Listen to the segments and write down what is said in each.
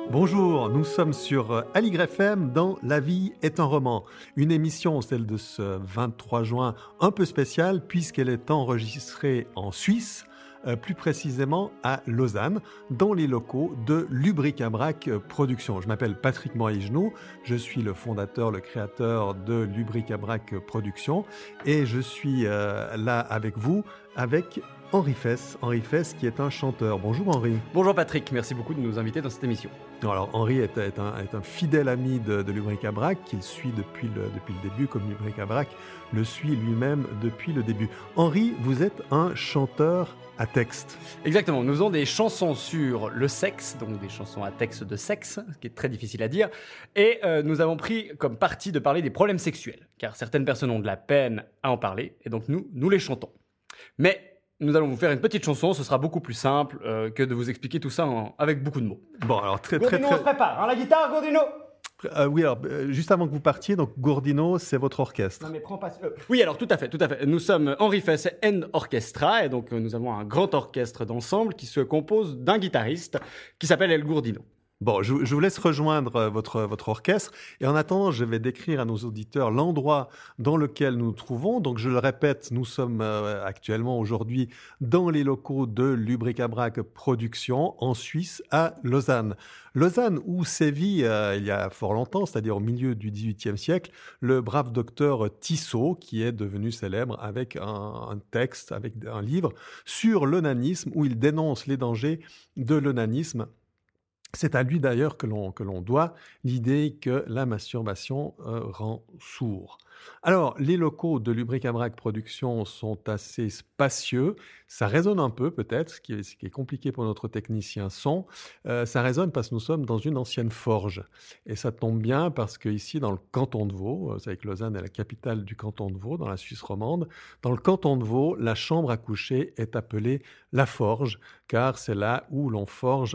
Bonjour, nous sommes sur Aligre FM dans La vie est un roman. Une émission, celle de ce 23 juin, un peu spéciale puisqu'elle est enregistrée en Suisse, plus précisément à Lausanne, dans les locaux de Lubric-à-Brac Productions. Je m'appelle Patrick Morilly-Genoux, je suis le fondateur, le créateur de Lubric-à-Brac Productions et je suis là avec vous, avec Henri Fess qui est un chanteur. Bonjour Henri. Bonjour Patrick, merci beaucoup de nous inviter dans cette émission. Alors Henri est un fidèle ami de Lubric-à-Brac qu'il suit depuis le début, comme Lubric-à-Brac le suit lui-même depuis le début. Henri, vous êtes un chanteur à texte. Exactement, nous faisons des chansons sur le sexe, donc des chansons à texte de sexe, ce qui est très difficile à dire, et nous avons pris comme parti de parler des problèmes sexuels, car certaines personnes ont de la peine à en parler, et donc nous les chantons. Mais nous allons vous faire une petite chanson, ce sera beaucoup plus simple que de vous expliquer tout ça avec beaucoup de mots. Bon, alors Gourdino, on se prépare, hein, la guitare, Gourdino. Oui, alors, juste avant que vous partiez, donc Gourdino, c'est votre orchestre. Non mais prends pas... Oui, alors tout à fait. Nous sommes Henri Fess and Orchestra, et donc nous avons un grand orchestre d'ensemble qui se compose d'un guitariste qui s'appelle El Gourdino. Bon, je vous laisse rejoindre votre orchestre. Et en attendant, je vais décrire à nos auditeurs l'endroit dans lequel nous nous trouvons. Donc, je le répète, nous sommes actuellement aujourd'hui dans les locaux de Lubric-à-Brac Productions en Suisse, à Lausanne. Lausanne où sévit, il y a fort longtemps, c'est-à-dire au milieu du XVIIIe siècle, le brave docteur Tissot, qui est devenu célèbre avec un texte, avec un livre sur l'onanisme, où il dénonce les dangers de l'onanisme. C'est à lui d'ailleurs que l'on doit l'idée que la masturbation rend sourd. Alors, les locaux de Lubric-à-Brac Productions sont assez spacieux. Ça résonne un peu peut-être, ce qui est compliqué pour notre technicien son. Ça résonne parce que nous sommes dans une ancienne forge. Et ça tombe bien parce qu'ici, dans le canton de Vaud, vous savez que Lausanne est la capitale du canton de Vaud, dans la Suisse romande, dans le canton de Vaud, la chambre à coucher est appelée la forge, car c'est là où l'on forge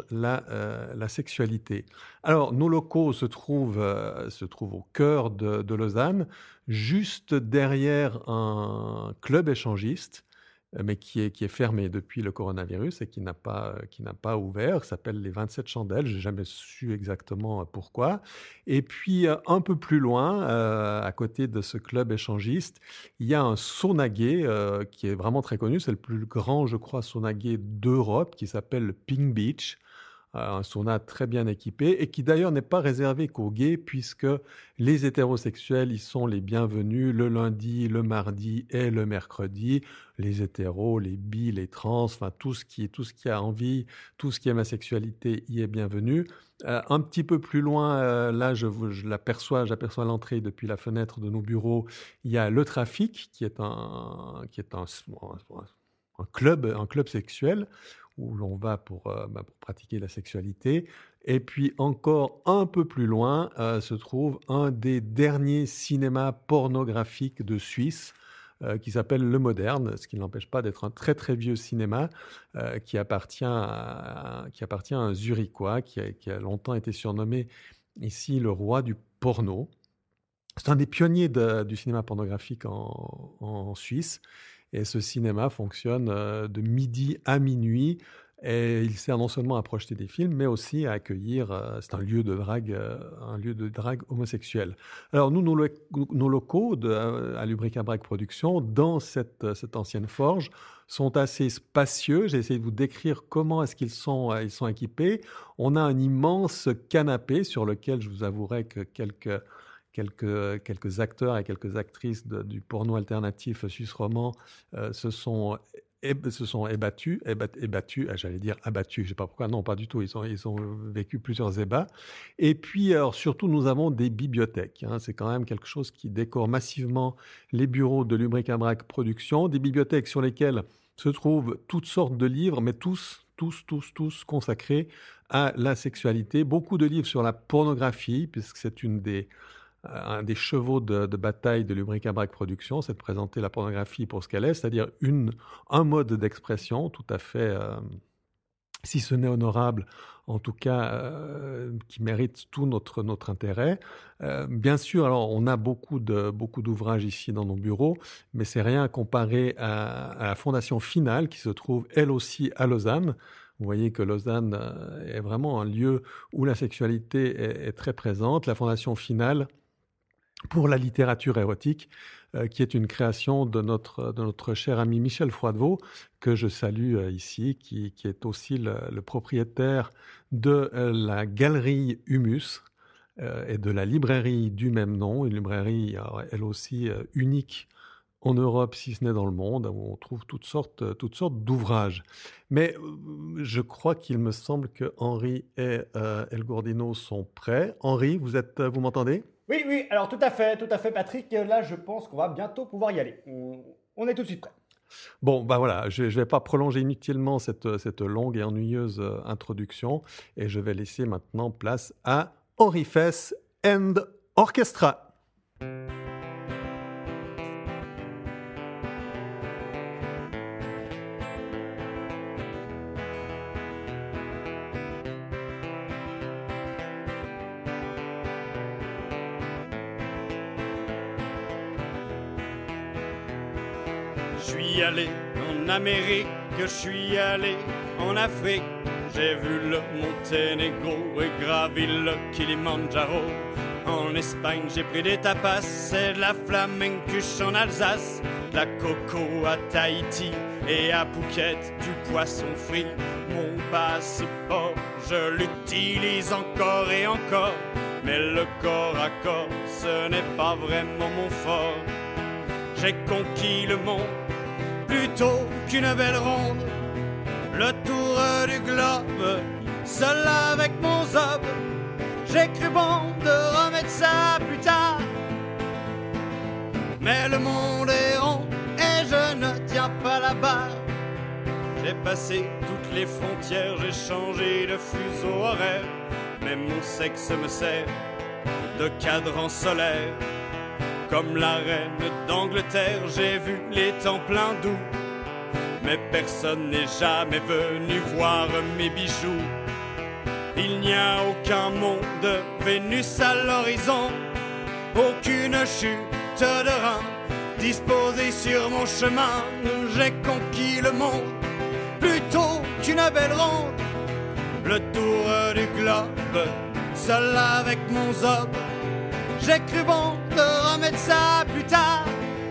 la sexualité. Alors, nos locaux se trouvent au cœur de Lausanne, juste derrière un club échangiste, mais qui est fermé depuis le coronavirus et qui n'a pas ouvert, qui s'appelle les 27 Chandelles. Je n'ai jamais su exactement pourquoi. Et puis, un peu plus loin, à côté de ce club échangiste, il y a un sauna gay qui est vraiment très connu. C'est le plus grand, je crois, sauna gay d'Europe, qui s'appelle le Pink Beach. Un sauna très bien équipé et qui d'ailleurs n'est pas réservé qu'aux gays puisque les hétérosexuels y sont les bienvenus le lundi, le mardi et le mercredi. Les hétéros, les bi, les trans, enfin tout ce qui a envie, tout ce qui aime la sexualité y est bienvenu. Un petit peu plus loin, là j'aperçois l'entrée depuis la fenêtre de nos bureaux. Il y a le Trafic qui est un club sexuel où l'on va pour pratiquer la sexualité. Et puis encore un peu plus loin se trouve un des derniers cinémas pornographiques de Suisse qui s'appelle Le Moderne, ce qui n'empêche pas d'être un très très vieux cinéma qui appartient à un Zurichois qui a longtemps été surnommé ici le roi du porno. C'est un des pionniers du cinéma pornographique en Suisse. Et ce cinéma fonctionne de midi à minuit. Et il sert non seulement à projeter des films, mais aussi à accueillir. C'est un lieu de drague homosexuelle. Alors nous, nos locaux à Lubric-à-Brac Productions, dans cette ancienne forge, sont assez spacieux. J'ai essayé de vous décrire comment est-ce qu'ils sont équipés. On a un immense canapé sur lequel je vous avouerai que quelques acteurs et quelques actrices du porno alternatif suisse roman se sont abattus, j'allais dire abattus, je ne sais pas pourquoi, non pas du tout, ils ont vécu plusieurs ébats. Et puis alors, surtout nous avons des bibliothèques, c'est quand même quelque chose qui décore massivement les bureaux de Lubric-à-Brac Productions, des bibliothèques sur lesquelles se trouvent toutes sortes de livres, mais tous consacrés à la sexualité, beaucoup de livres sur la pornographie, puisque c'est un des chevaux de bataille de Lubric-à-Brac Productions, c'est de présenter la pornographie pour ce qu'elle est, c'est-à-dire un mode d'expression tout à fait si ce n'est honorable, en tout cas qui mérite tout notre intérêt. Bien sûr, alors on a beaucoup d'ouvrages ici dans nos bureaux, mais c'est rien à comparer à la Fondation Finale qui se trouve elle aussi à Lausanne. Vous voyez que Lausanne est vraiment un lieu où la sexualité est très présente. La Fondation Finale pour la littérature érotique, qui est une création de notre cher ami Michel Froidevaux, que je salue ici, qui est aussi le propriétaire de la galerie Humus et de la librairie du même nom, une librairie elle aussi unique en Europe, si ce n'est dans le monde, où on trouve toutes sortes d'ouvrages. Mais je crois qu'il me semble que Henri et El Gordino sont prêts. Henri, vous m'entendez ? Oui, alors tout à fait, Patrick. Là, je pense qu'on va bientôt pouvoir y aller. On est tout de suite prêt. Bon, bah voilà, je ne vais pas prolonger inutilement cette longue et ennuyeuse introduction, et je vais laisser maintenant place à Henri Fess and Orchestra. Je suis allé en Amérique, je suis allé en Afrique. J'ai vu le Monténégro et gravi le Kilimandjaro. En Espagne, j'ai pris des tapas et de la flamencuche en Alsace. De la coco à Tahiti et à Phuket, du poisson frit. Mon passeport, je l'utilise encore et encore. Mais le corps à corps, ce n'est pas vraiment mon fort. J'ai conquis le monde plutôt qu'une belle ronde. Le tour du globe, seul avec mon zob. J'ai cru bon de remettre ça plus tard. Mais le monde est rond et je ne tiens pas la barre. J'ai passé toutes les frontières, j'ai changé de fuseau horaire. Mais mon sexe me sert de cadran solaire. Comme la reine d'Angleterre, j'ai vu les temps pleins doux. Mais personne n'est jamais venu voir mes bijoux. Il n'y a aucun monde, Vénus à l'horizon. Aucune chute de rein disposée sur mon chemin. J'ai conquis le monde plutôt qu'une belle ronde. Le tour du globe, seul avec mon zob. J'ai cru bon de remettre ça plus tard.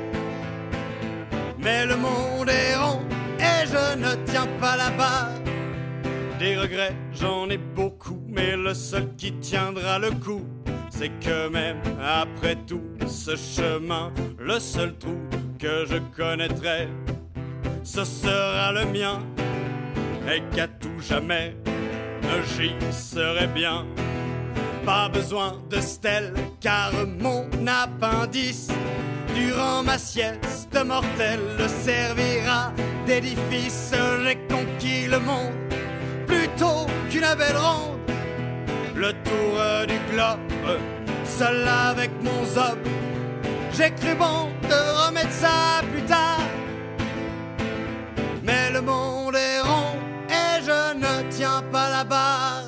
Mais le monde est rond et je ne tiens pas la barre. Des regrets, j'en ai beaucoup, mais le seul qui tiendra le coup, c'est que même après tout ce chemin, le seul trou que je connaîtrai, ce sera le mien. Et qu'à tout jamais, j'y serai bien. Pas besoin de stèle, car mon appendice, durant ma sieste mortelle, le servira d'édifice. J'ai conquis le monde plutôt qu'une belle ronde. Le tour du globe, seul avec mon zob. J'ai cru bon de remettre ça plus tard. Mais le monde est rond et je ne tiens pas la barre.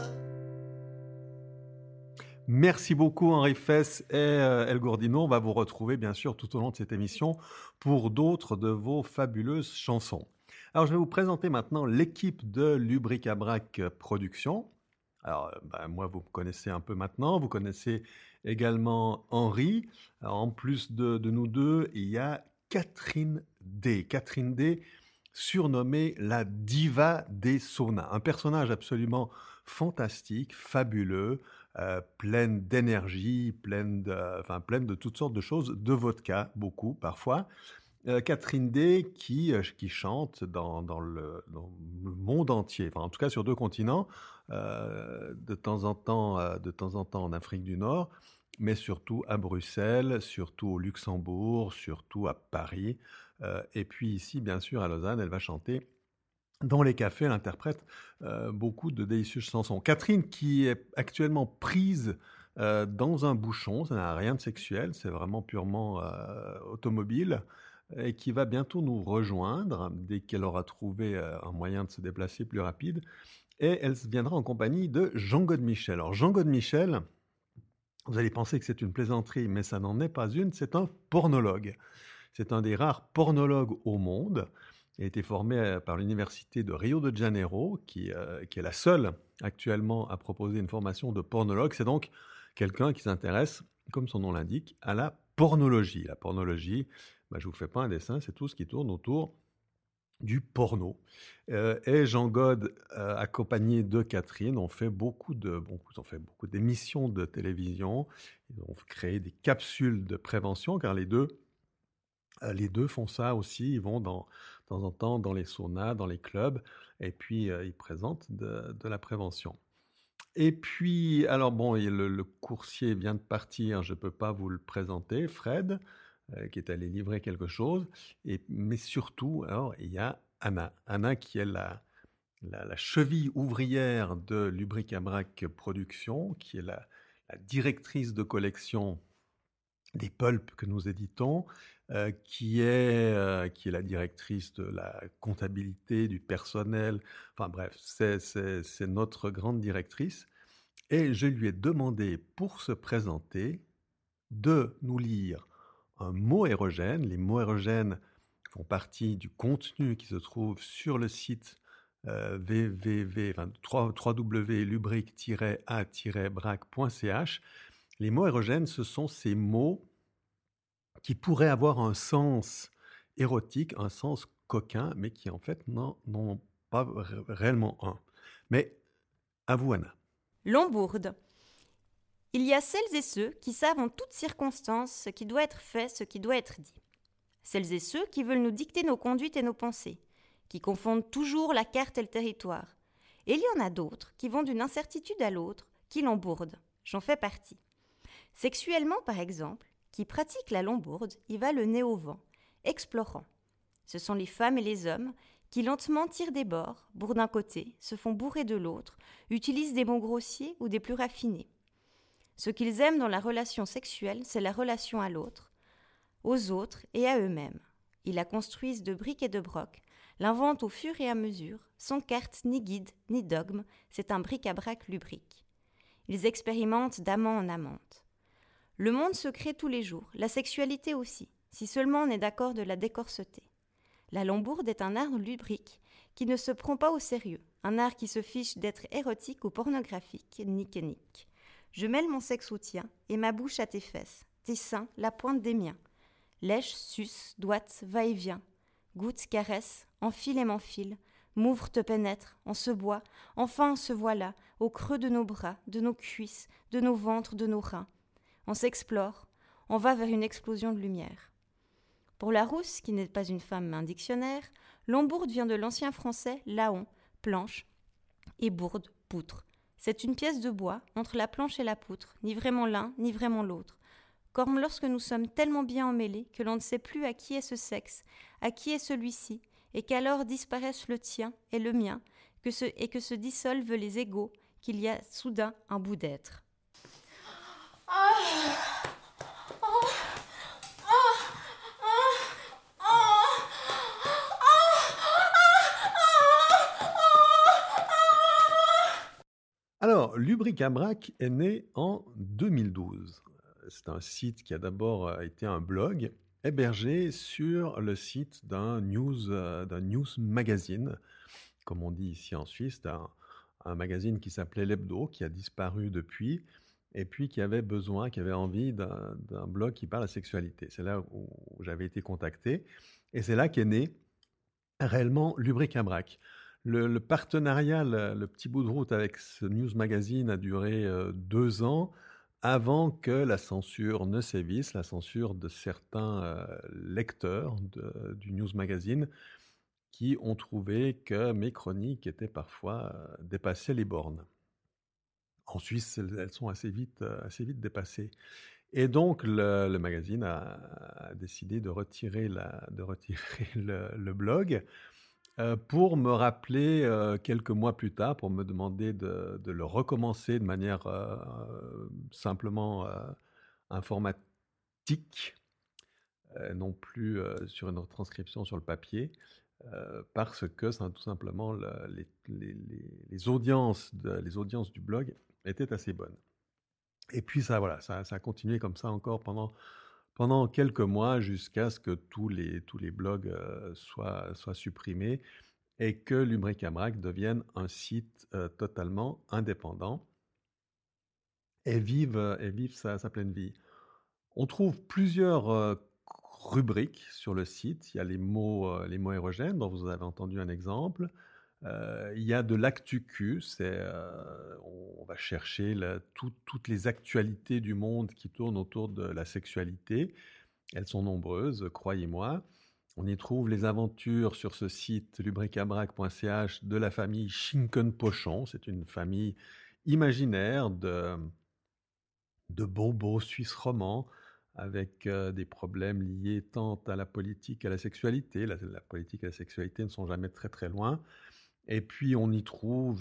Merci beaucoup Henri Fess et El Gordino. On va vous retrouver bien sûr tout au long de cette émission pour d'autres de vos fabuleuses chansons. Alors je vais vous présenter maintenant l'équipe de Lubricabrac Productions. Alors moi vous me connaissez un peu maintenant, vous connaissez également Henri. Alors, en plus de nous deux, il y a Catherine D. Catherine D, surnommée la diva des saunas. Un personnage absolument fantastique, fabuleux, pleine d'énergie, pleine de toutes sortes de choses, de vodka, beaucoup parfois. Catherine D qui chante dans le monde entier, enfin en tout cas sur 2 continents, de temps en temps en Afrique du Nord, mais surtout à Bruxelles, surtout au Luxembourg, surtout à Paris, et puis ici bien sûr à Lausanne, elle va chanter dans les cafés, elle interprète beaucoup de délicieuses chansons. Catherine qui est actuellement prise dans un bouchon, ça n'a rien de sexuel, c'est vraiment purement automobile. et qui va bientôt nous rejoindre dès qu'elle aura trouvé un moyen de se déplacer plus rapide. Et elle viendra en compagnie de Jean Godemichel. Alors Jean Godemichel, vous allez penser que c'est une plaisanterie, mais ça n'en est pas une, c'est un pornologue. C'est un des rares pornologues au monde. Il a été formé par l'université de Rio de Janeiro, qui est la seule actuellement à proposer une formation de pornologue. C'est donc quelqu'un qui s'intéresse, comme son nom l'indique, à la pornologie. La pornologie, je ne vous fais pas un dessin, c'est tout ce qui tourne autour du porno. Et Jean God, accompagné de Catherine, ont fait beaucoup d'émissions de télévision. Ils ont créé des capsules de prévention, car les deux font ça aussi. Ils vont de temps en temps dans les saunas, dans les clubs, et puis ils présentent de la prévention. Et puis, alors bon, le coursier vient de partir, je ne peux pas vous le présenter, Fred, qui est allé livrer quelque chose. Mais surtout, alors, il y a Anna. Anna qui est la cheville ouvrière de Lubric-à-Brac Productions, qui est la directrice de collection des pulps que nous éditons, qui est la directrice de la comptabilité, du personnel. Enfin bref, c'est notre grande directrice. Et je lui ai demandé, pour se présenter, de nous lire un mot érogène. Les mots érogènes font partie du contenu qui se trouve sur le site www.lubric-a-brac.ch. Les mots érogènes, ce sont ces mots qui pourraient avoir un sens érotique, un sens coquin, mais qui en fait n'en ont pas réellement un. Mais à vous, Anna. Lombourd. Il y a celles et ceux qui savent en toutes circonstances ce qui doit être fait, ce qui doit être dit. Celles et ceux qui veulent nous dicter nos conduites et nos pensées, qui confondent toujours la carte et le territoire. Et il y en a d'autres qui vont d'une incertitude à l'autre, qui l'embourdent. J'en fais partie. Sexuellement, par exemple, qui pratique la lombourde, y va le nez au vent, explorant. Ce sont les femmes et les hommes qui lentement tirent des bords, bourrent d'un côté, se font bourrer de l'autre, utilisent des mots grossiers ou des plus raffinés. Ce qu'ils aiment dans la relation sexuelle, c'est la relation à l'autre, aux autres et à eux-mêmes. Ils la construisent de briques et de broc, l'inventent au fur et à mesure, sans carte, ni guide, ni dogme, c'est un bric-à-brac lubrique. Ils expérimentent d'amant en amante. Le monde se crée tous les jours, la sexualité aussi, si seulement on est d'accord de la décorseter. La lombourde est un art lubrique qui ne se prend pas au sérieux, un art qui se fiche d'être érotique ou pornographique, nique et nique. Je mêle mon sexe au tien et ma bouche à tes fesses, tes seins, la pointe des miens. Lèche, suce, doite, va-et-vient. Goûte, caresse, enfile et m'enfile. M'ouvre, te pénètre, on se boit, enfin on se voilà, au creux de nos bras, de nos cuisses, de nos ventres, de nos reins. On s'explore, on va vers une explosion de lumière. Pour Larousse, qui n'est pas une femme mais un dictionnaire, lombourde vient de l'ancien français laon, planche, et bourde, poutre. C'est une pièce de bois entre la planche et la poutre, ni vraiment l'un, ni vraiment l'autre. Comme lorsque nous sommes tellement bien emmêlés que l'on ne sait plus à qui est ce sexe, à qui est celui-ci, et qu'alors disparaissent le tien et le mien, et que se dissolvent les égaux, qu'il y a soudain un bout d'être. Alors, Lubric-à-Brac est né en 2012. C'est un site qui a d'abord été un blog hébergé sur le site d'un news magazine, comme on dit ici en Suisse, un magazine qui s'appelait l'Hebdo, qui a disparu depuis, et puis qui avait envie d'un blog qui parle de sexualité. C'est là où j'avais été contacté, et c'est là qu'est né réellement Lubric-à-Brac. Le partenariat, le petit bout de route avec ce news magazine a duré 2 ans avant que la censure ne sévisse, la censure de certains lecteurs du news magazine qui ont trouvé que mes chroniques étaient parfois dépassaient les bornes. En Suisse, elles sont assez vite dépassées. Et donc, le magazine a décidé de retirer le blog pour me rappeler quelques mois plus tard, pour me demander de le recommencer de manière simplement informatique. non plus sur une retranscription sur le papier, parce que tout simplement les audiences du blog étaient assez bonnes. Et puis ça a continué comme ça encore pendant quelques mois jusqu'à ce que tous les blogs soient supprimés et que Lubric-Abrac devienne un site totalement indépendant et vive sa pleine vie. On trouve plusieurs rubriques sur le site. Il y a les mots érogènes dont vous avez entendu un exemple. Il y a de l'actu-Q, on va chercher toutes les actualités du monde qui tournent autour de la sexualité. Elles sont nombreuses, croyez-moi. On y trouve les aventures sur ce site lubricabrac.ch de la famille Schinken-Pochon. C'est une famille imaginaire de bobos suisses romans avec des problèmes liés tant à la politique qu'à la sexualité. La politique et la sexualité ne sont jamais très très loin. Et puis on y trouve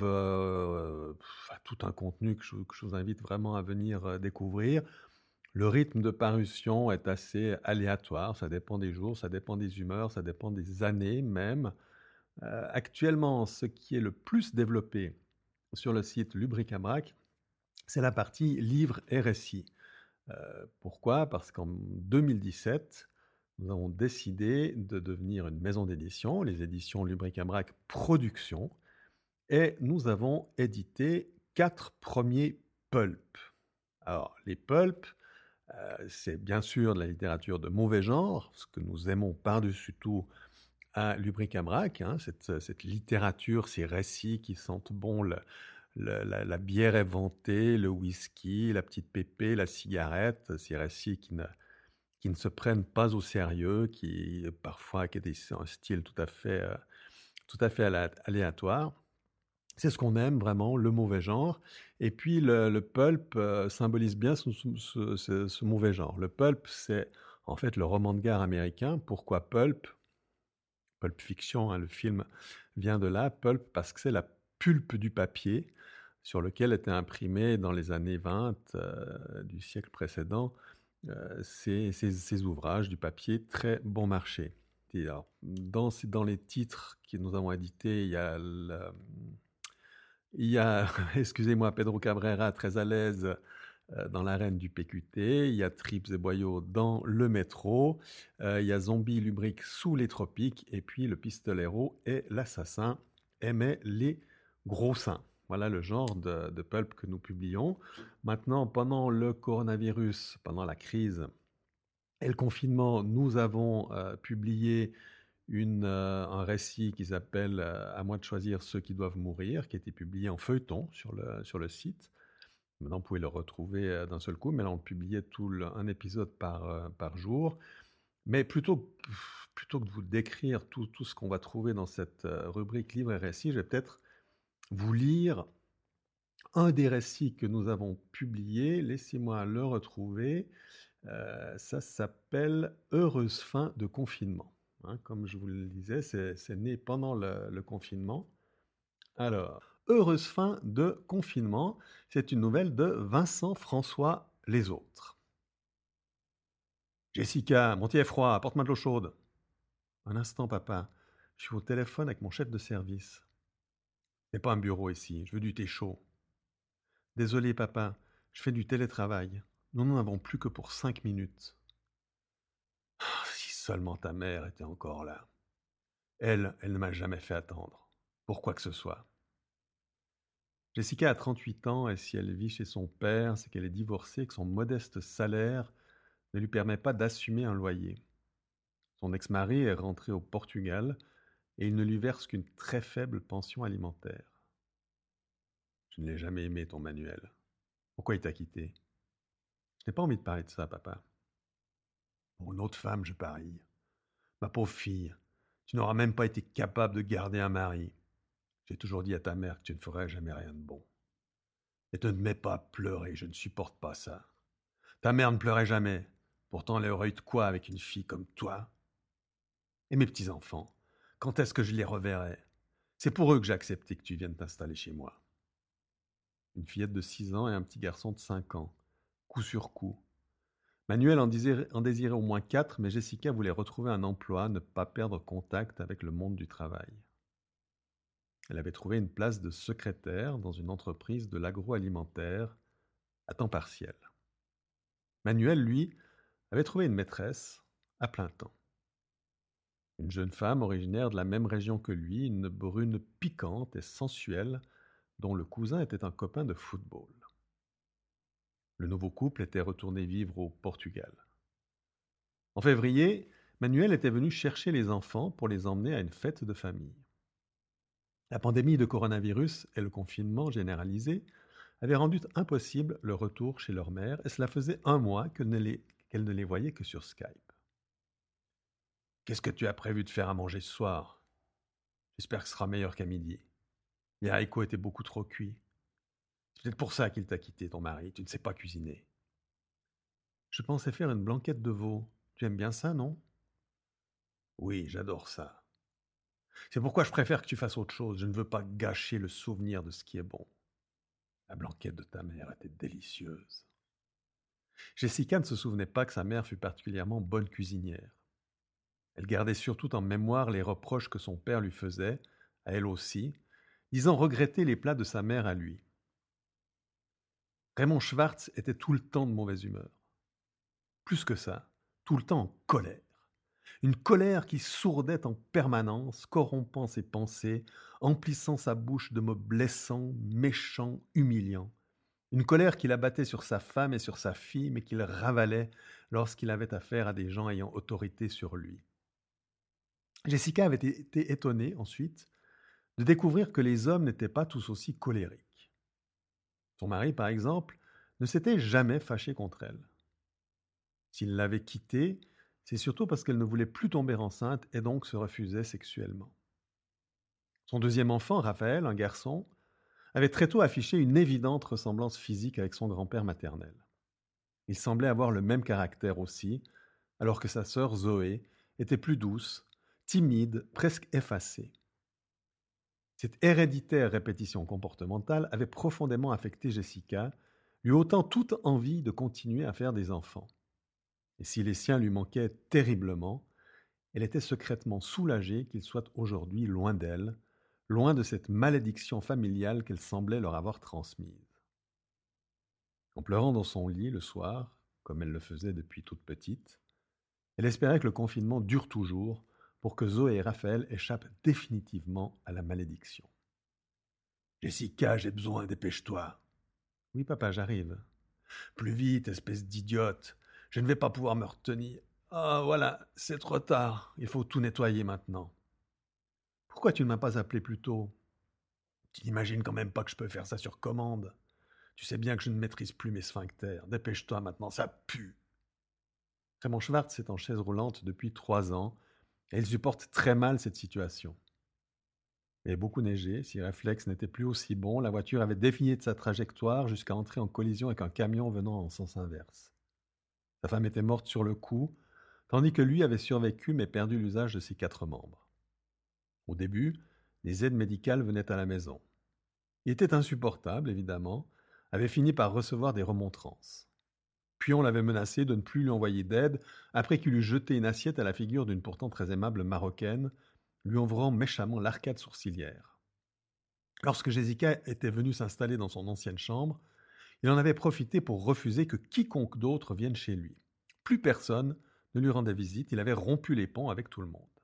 tout un contenu que je vous invite vraiment à venir découvrir. Le rythme de parution est assez aléatoire, ça dépend des jours, ça dépend des humeurs, ça dépend des années même. Actuellement, ce qui est le plus développé sur le site Lubric-Abrac, c'est la partie livres et récits. Pourquoi ? Parce qu'en 2017, nous avons décidé de devenir une maison d'édition, les éditions Lubric-Abrac Productions, et nous avons édité 4 premiers pulps. Alors, les pulps, c'est bien sûr de la littérature de mauvais genre, ce que nous aimons par-dessus tout à Lubric-Abrac, cette littérature, ces récits qui sentent bon la bière éventée, le whisky, la petite pépé, la cigarette, ces récits qui ne se prennent pas au sérieux, qui parfois qui est un style tout à fait aléatoire. C'est ce qu'on aime vraiment, le mauvais genre. Et puis le pulp symbolise bien ce mauvais genre. Le pulp, c'est en fait le roman de gare américain. Pourquoi pulp ? Pulp Fiction, le film vient de là. Pulp parce que c'est la pulpe du papier sur lequel étaient imprimés dans les années 20 du siècle précédent ces ouvrages du papier très bon marché. Et alors, dans les titres que nous avons édités, il y a excusez-moi, Pedro Cabrera, très à l'aise dans l'arène du PQT. Il y a Trips et Boyaux dans le métro. Il y a Zombie Lubric sous les tropiques. Et puis le pistolero et l'assassin aimaient les gros seins. Voilà le genre de pulp que nous publions. Maintenant, pendant le coronavirus, pendant la crise et le confinement, nous avons publié un récit qui s'appelle « À moi de choisir ceux qui doivent mourir », qui a été publié en feuilleton sur le site. Maintenant, vous pouvez le retrouver d'un seul coup, mais là, on publiait un épisode par jour. Mais plutôt que de vous décrire tout ce qu'on va trouver dans cette rubrique livres et récits, je vais peut-être vous lire un des récits que nous avons publié. Laissez-moi le retrouver. Ça s'appelle « Heureuse fin de confinement ». Comme je vous le disais, c'est né pendant le confinement. Alors, Heureuse fin de confinement, c'est une nouvelle de Vincent François Les Autres. Jessica, mon thé est froid, apporte-moi de l'eau chaude. Un instant, papa, je suis au téléphone avec mon chef de service. C'est pas un bureau ici, je veux du thé chaud. Désolé, papa, je fais du télétravail. Nous n'en avons plus que pour 5 minutes. Si seulement ta mère était encore là. Elle ne m'a jamais fait attendre, pour quoi que ce soit. Jessica a 38 ans et si elle vit chez son père, c'est qu'elle est divorcée et que son modeste salaire ne lui permet pas d'assumer un loyer. Son ex-mari est rentré au Portugal et il ne lui verse qu'une très faible pension alimentaire. Je ne l'ai jamais aimé, ton Manuel. Pourquoi il t'a quitté ? Je n'ai pas envie de parler de ça, papa. Pour une autre femme, je parie. Ma pauvre fille, tu n'auras même pas été capable de garder un mari. J'ai toujours dit à ta mère que tu ne ferais jamais rien de bon. Et ne te mets pas à pleurer, je ne supporte pas ça. Ta mère ne pleurait jamais. Pourtant, elle aurait eu de quoi avec une fille comme toi. Et mes petits-enfants, quand est-ce que je les reverrai ? C'est pour eux que j'ai accepté que tu viennes t'installer chez moi. Une fillette de 6 ans et un petit garçon de 5 ans, coup sur coup. Manuel en désirait au moins 4, mais Jessica voulait retrouver un emploi, ne pas perdre contact avec le monde du travail. Elle avait trouvé une place de secrétaire dans une entreprise de l'agroalimentaire à temps partiel. Manuel, lui, avait trouvé une maîtresse à plein temps. Une jeune femme originaire de la même région que lui, une brune piquante et sensuelle, dont le cousin était un copain de football. Le nouveau couple était retourné vivre au Portugal. En février, Manuel était venu chercher les enfants pour les emmener à une fête de famille. La pandémie de coronavirus et le confinement généralisé avaient rendu impossible le retour chez leur mère et cela faisait 1 mois qu'elle ne les voyait que sur Skype. « Qu'est-ce que tu as prévu de faire à manger ce soir ? J'espère que ce sera meilleur qu'à midi. Les haricots étaient beaucoup trop cuits. C'est peut-être pour ça qu'il t'a quitté, ton mari. Tu ne sais pas cuisiner. »« Je pensais faire une blanquette de veau. Tu aimes bien ça, non ? » ?»« Oui, j'adore ça. C'est pourquoi je préfère que tu fasses autre chose. Je ne veux pas gâcher le souvenir de ce qui est bon. La blanquette de ta mère était délicieuse. » Jessica ne se souvenait pas que sa mère fût particulièrement bonne cuisinière. Elle gardait surtout en mémoire les reproches que son père lui faisait, à elle aussi, disant regretter les plats de sa mère à lui. Raymond Schwartz était tout le temps de mauvaise humeur. Plus que ça, tout le temps en colère. Une colère qui sourdait en permanence, corrompant ses pensées, emplissant sa bouche de mots blessants, méchants, humiliants. Une colère qu'il abattait sur sa femme et sur sa fille, mais qu'il ravalait lorsqu'il avait affaire à des gens ayant autorité sur lui. Jessica avait été étonnée, ensuite, de découvrir que les hommes n'étaient pas tous aussi colériques. Son mari, par exemple, ne s'était jamais fâché contre elle. S'il l'avait quittée, c'est surtout parce qu'elle ne voulait plus tomber enceinte et donc se refusait sexuellement. Son deuxième enfant, Raphaël, un garçon, avait très tôt affiché une évidente ressemblance physique avec son grand-père maternel. Il semblait avoir le même caractère aussi, alors que sa sœur Zoé était plus douce, timide, presque effacée. Cette héréditaire répétition comportementale avait profondément affecté Jessica, lui ôtant toute envie de continuer à faire des enfants. Et si les siens lui manquaient terriblement, elle était secrètement soulagée qu'ils soient aujourd'hui loin d'elle, loin de cette malédiction familiale qu'elle semblait leur avoir transmise. En pleurant dans son lit le soir, comme elle le faisait depuis toute petite, elle espérait que le confinement dure toujours pour que Zoé et Raphaël échappent définitivement à la malédiction. « Jessica, j'ai besoin, dépêche-toi. »« Oui, papa, j'arrive. »« Plus vite, espèce d'idiote. Je ne vais pas pouvoir me retenir. Ah, voilà, c'est trop tard. Il faut tout nettoyer maintenant. »« Pourquoi tu ne m'as pas appelé plus tôt ? » ?»« Tu n'imagines quand même pas que je peux faire ça sur commande. Tu sais bien que je ne maîtrise plus mes sphincters. Dépêche-toi maintenant, ça pue. » Raymond Schwartz est en chaise roulante depuis 3 ans et il supporte très mal cette situation. Il avait beaucoup neigé, ses réflexes n'étaient plus aussi bons, la voiture avait dévié de sa trajectoire jusqu'à entrer en collision avec un camion venant en sens inverse. Sa femme était morte sur le coup, tandis que lui avait survécu mais perdu l'usage de ses 4 membres. Au début, les aides médicales venaient à la maison. Il était insupportable, évidemment, avait fini par recevoir des remontrances. Puis on l'avait menacé de ne plus lui envoyer d'aide après qu'il eut jeté une assiette à la figure d'une pourtant très aimable Marocaine, lui ouvrant méchamment l'arcade sourcilière. Lorsque Jessica était venue s'installer dans son ancienne chambre, il en avait profité pour refuser que quiconque d'autre vienne chez lui. Plus personne ne lui rendait visite, il avait rompu les ponts avec tout le monde.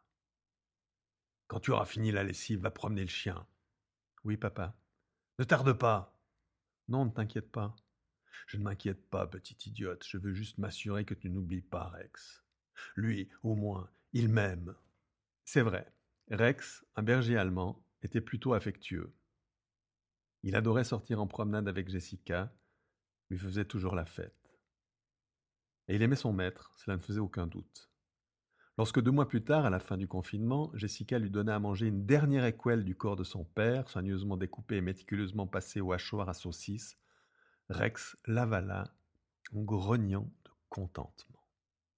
« Quand tu auras fini la lessive, va promener le chien. »« Oui, papa. »« Ne tarde pas. »« Non, ne t'inquiète pas. »« Je ne m'inquiète pas, petite idiote, je veux juste m'assurer que tu n'oublies pas Rex. Lui, au moins, il m'aime. » C'est vrai, Rex, un berger allemand, était plutôt affectueux. Il adorait sortir en promenade avec Jessica, lui faisait toujours la fête. Et il aimait son maître, cela ne faisait aucun doute. Lorsque 2 mois plus tard, à la fin du confinement, Jessica lui donna à manger une dernière équelle du corps de son père, soigneusement découpé et méticuleusement passé au hachoir à saucisse, Rex l'avala en grognant de contentement.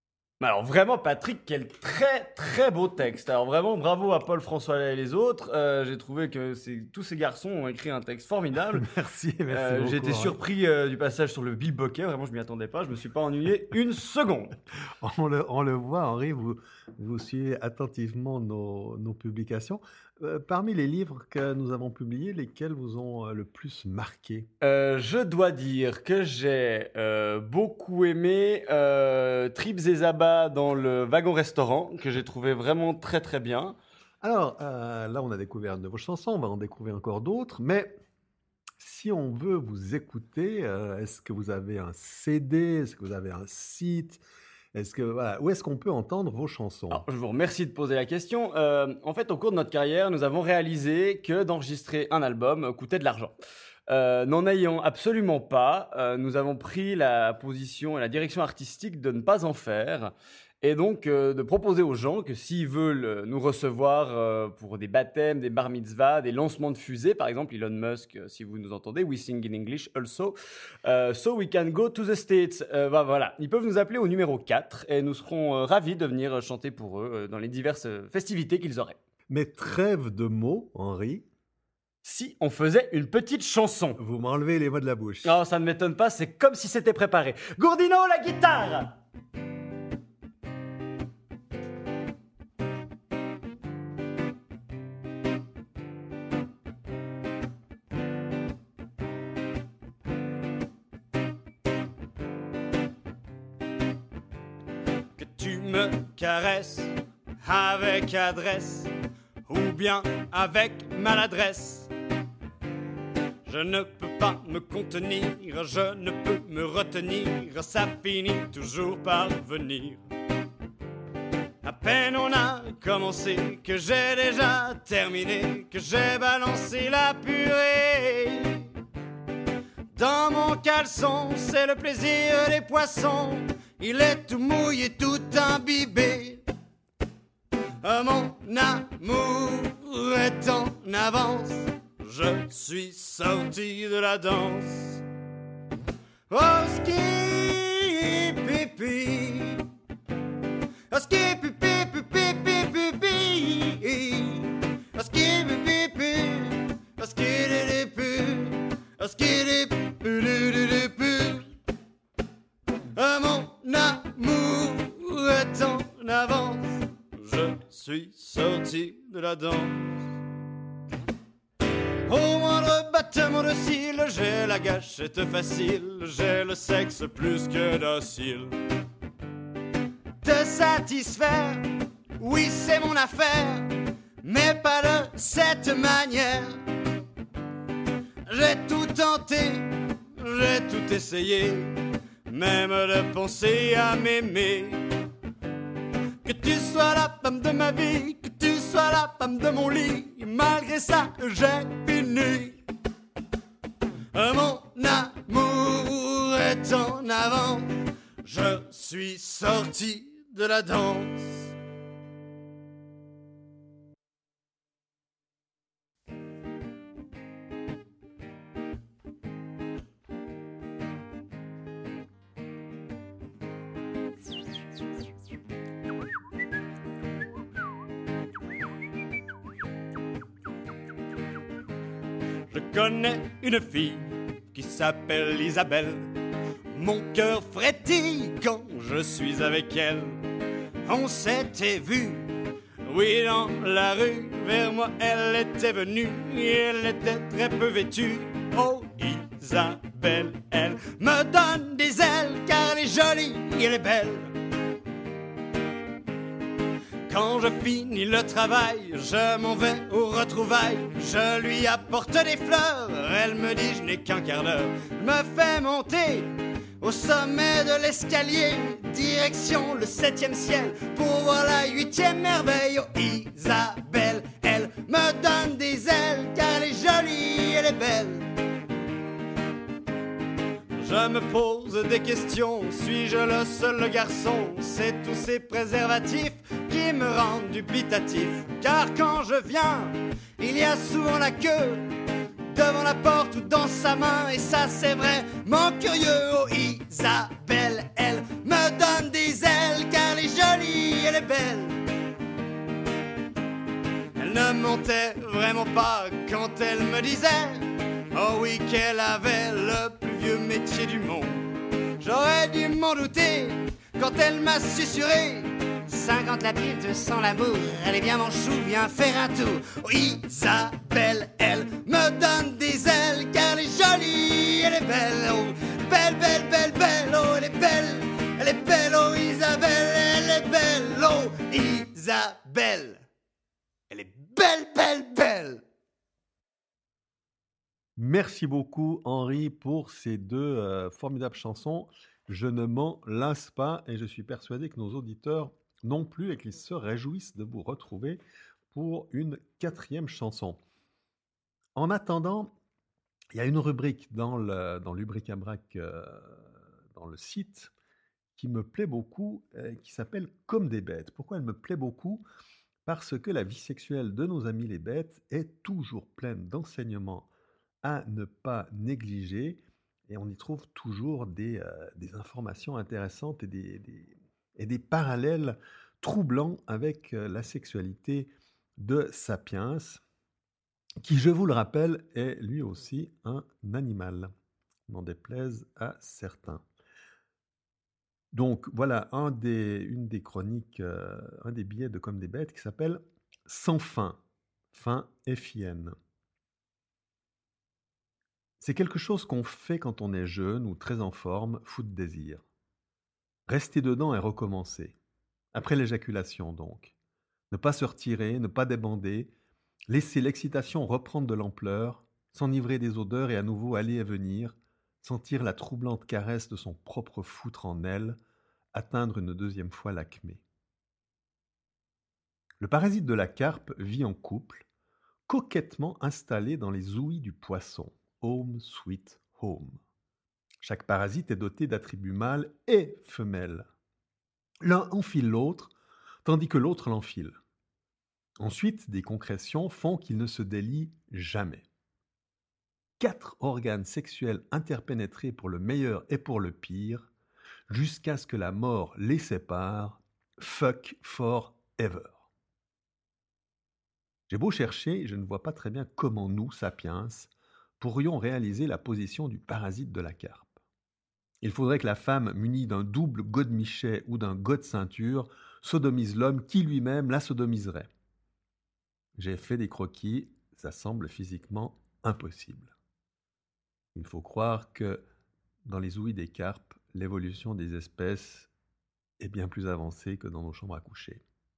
Alors vraiment, Patrick, quel très très beau texte. Alors vraiment, bravo à Paul, François et les autres. J'ai trouvé que tous ces garçons ont écrit un texte formidable. Merci beaucoup. J'ai été surpris du passage sur le bilboquet. Vraiment, je m'y attendais pas. Je me suis pas ennuyé une seconde. On le voit, Henri, vous suivez attentivement nos publications. Parmi les livres que nous avons publiés, lesquels vous ont le plus marqué? Je dois dire que j'ai beaucoup aimé Tripes et Zabas dans le wagon-restaurant, que j'ai trouvé vraiment très très bien. Alors, là, on a découvert de vos chansons, on va en découvrir encore d'autres, mais si on veut vous écouter, est-ce que vous avez un CD? Est-ce que vous avez un site? Où est-ce qu'on peut entendre vos chansons? Alors, je vous remercie de poser la question. En fait, au cours de notre carrière, nous avons réalisé que d'enregistrer un album coûtait de l'argent. N'en ayant absolument pas, nous avons pris la position et la direction artistique de ne pas en faire. Et donc, de proposer aux gens que s'ils veulent nous recevoir pour des baptêmes, des bar mitzvahs, des lancements de fusées, par exemple, Elon Musk, si vous nous entendez, we sing in English also, so we can go to the States. Voilà, ils peuvent nous appeler au numéro 4 et nous serons ravis de venir chanter pour eux dans les diverses festivités qu'ils auraient. Mais trêve de mots, Henri. Si on faisait une petite chanson. Vous m'enlevez les mots de la bouche. Non, ça ne m'étonne pas, c'est comme si c'était préparé. Gourdino, la guitare! Tu me caresses avec adresse ou bien avec maladresse. Je ne peux pas me contenir, je ne peux me retenir, ça finit toujours par venir. À peine on a commencé que j'ai déjà terminé, que j'ai balancé la purée. Dans mon caleçon, c'est le plaisir des poissons. Il est tout mouillé, tout imbibé. Mon amour est en avance. Je suis sorti de la danse. Oh, ski, pipi. Oh, ski, pipi, pipi, pipi, pipi. Oh, ski, pipi, pipi. Oh, ski, pipi. Oh, ski, pipi. Mon amour est en avance. Je suis sorti de la danse. Au moindre battement de cils, j'ai la gâchette facile, j'ai le sexe plus que docile. Te satisfaire, oui c'est mon affaire, mais pas de cette manière. J'ai tout tenté, j'ai tout essayé, même de penser à m'aimer. Que tu sois la femme de ma vie, que tu sois la femme de mon lit, malgré ça j'ai fini. Mon amour est en avant, je suis sorti de la danse. Je connais une fille qui s'appelle Isabelle. Mon cœur frétille quand je suis avec elle. On s'était vu, oui, dans la rue. Vers moi, elle était venue et elle était très peu vêtue. Oh, Isabelle, elle me donne des ailes car elle est jolie et elle est belle. Quand je finis le travail, je m'en vais aux retrouvailles. Je lui apporte des fleurs, elle me dit je n'ai qu'un quart d'heure. Me fait monter au sommet de l'escalier, direction le 7e ciel, pour voir la 8e merveille. Oh Isabelle, elle me donne des ailes, car elle est jolie, elle est belle. Je me pose des questions, suis-je le seul garçon? C'est tous ces préservatifs qui me rendent dubitatif. Car quand je viens, il y a souvent la queue devant la porte ou dans sa main. Et ça c'est vraiment curieux. Oh Isabelle, elle me donne des ailes car elle est mentait vraiment pas quand elle me disait oh oui qu'elle avait le plus vieux métier du monde. J'aurais dû m'en douter quand elle m'a susurré 50 la pile, 200 l'amour. Allez viens mon chou, viens faire un tour. Oh, Isabelle, elle me donne des ailes car elle est jolie, elle est belle. Oh, belle, belle, belle, belle. Oh, elle est belle, elle est belle. Oh, Isabelle, elle est belle. Oh, Isabelle, elle est belle, belle, belle. Merci beaucoup, Henri, pour ces deux formidables chansons. Je ne m'en lasse pas et je suis persuadé que nos auditeurs non plus et qu'ils se réjouissent de vous retrouver pour une 4e chanson. En attendant, il y a une rubrique dans Lubric-à-Brac, dans le site, qui me plaît beaucoup, qui s'appelle « Comme des bêtes ». Pourquoi elle me plaît beaucoup ? Parce que la vie sexuelle de nos amis les bêtes est toujours pleine d'enseignements à ne pas négliger, et on y trouve toujours des informations intéressantes et des parallèles troublants avec la sexualité de Sapiens, qui, je vous le rappelle, est lui aussi un animal, n'en déplaise à certains. Donc voilà une des chroniques, un des billets de Comme des bêtes qui s'appelle « Sans fin », fin F-I-N. C'est quelque chose qu'on fait quand on est jeune ou très en forme, fou de désir. Rester dedans et recommencer. Après l'éjaculation donc. Ne pas se retirer, ne pas débander, laisser l'excitation reprendre de l'ampleur, s'enivrer des odeurs et à nouveau aller et venir, sentir la troublante caresse de son propre foutre en elle, atteindre une 2e fois l'acmé. Le parasite de la carpe vit en couple, coquettement installé dans les ouïes du poisson. Home sweet home. Chaque parasite est doté d'attributs mâles et femelles. L'un enfile l'autre, tandis que l'autre l'enfile. Ensuite, des concrétions font qu'ils ne se délient jamais. 4 organes sexuels interpénétrés pour le meilleur et pour le pire, jusqu'à ce que la mort les sépare, fuck forever. J'ai beau chercher, je ne vois pas très bien comment nous, sapiens, pourrions réaliser la position du parasite de la carpe. Il faudrait que la femme munie d'un double godemichet ou d'un god-ceinture sodomise l'homme qui lui-même la sodomiserait. J'ai fait des croquis, ça semble physiquement impossible. Il faut croire que dans les ouïes des carpes, l'évolution des espèces est bien plus avancée que dans nos chambres à coucher.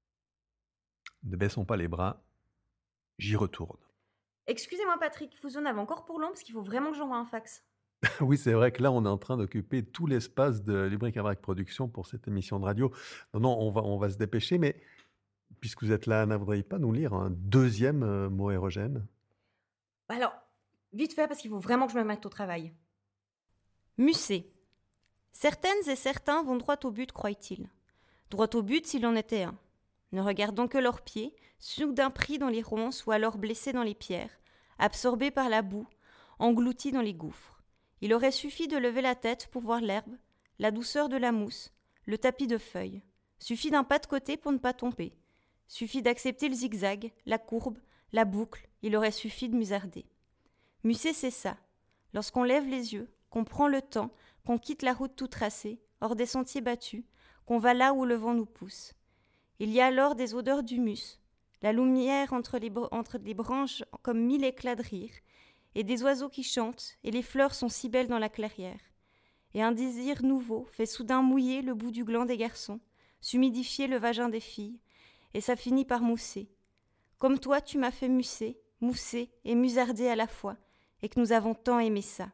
Ne baissons pas les bras, j'y retourne. Excusez-moi Patrick, vous en avez encore pour long parce qu'il faut vraiment que j'envoie un fax. Oui, c'est vrai que là, on est en train d'occuper tout l'espace de Lubric-à-Brac Productions pour cette émission de radio. Non, on va se dépêcher, mais puisque vous êtes là, Anna, voudriez pas nous lire un 2e mot érogène ? Alors, vite fait parce qu'il faut vraiment que je me mette au travail. Musser. Certaines et certains vont droit au but, croient-ils. Droit au but s'il en était un. Ne regardant que leurs pieds, soudain pris dans les ronces ou alors blessés dans les pierres, absorbés par la boue, engloutis dans les gouffres. Il aurait suffi de lever la tête pour voir l'herbe, la douceur de la mousse, le tapis de feuilles. Suffit d'un pas de côté pour ne pas tomber. Suffit d'accepter le zigzag, la courbe, la boucle, il aurait suffi de musarder. Musser, c'est ça. Lorsqu'on lève les yeux, qu'on prend le temps, qu'on quitte la route tout tracée, hors des sentiers battus, qu'on va là où le vent nous pousse. Il y a alors des odeurs d'humus, la lumière entre les branches comme 1000 éclats de rire, et des oiseaux qui chantent, et les fleurs sont si belles dans la clairière. Et un désir nouveau fait soudain mouiller le bout du gland des garçons, s'humidifier le vagin des filles, et ça finit par mousser. Comme toi, tu m'as fait musser, mousser et musarder à la fois, et que nous avons tant aimé ça.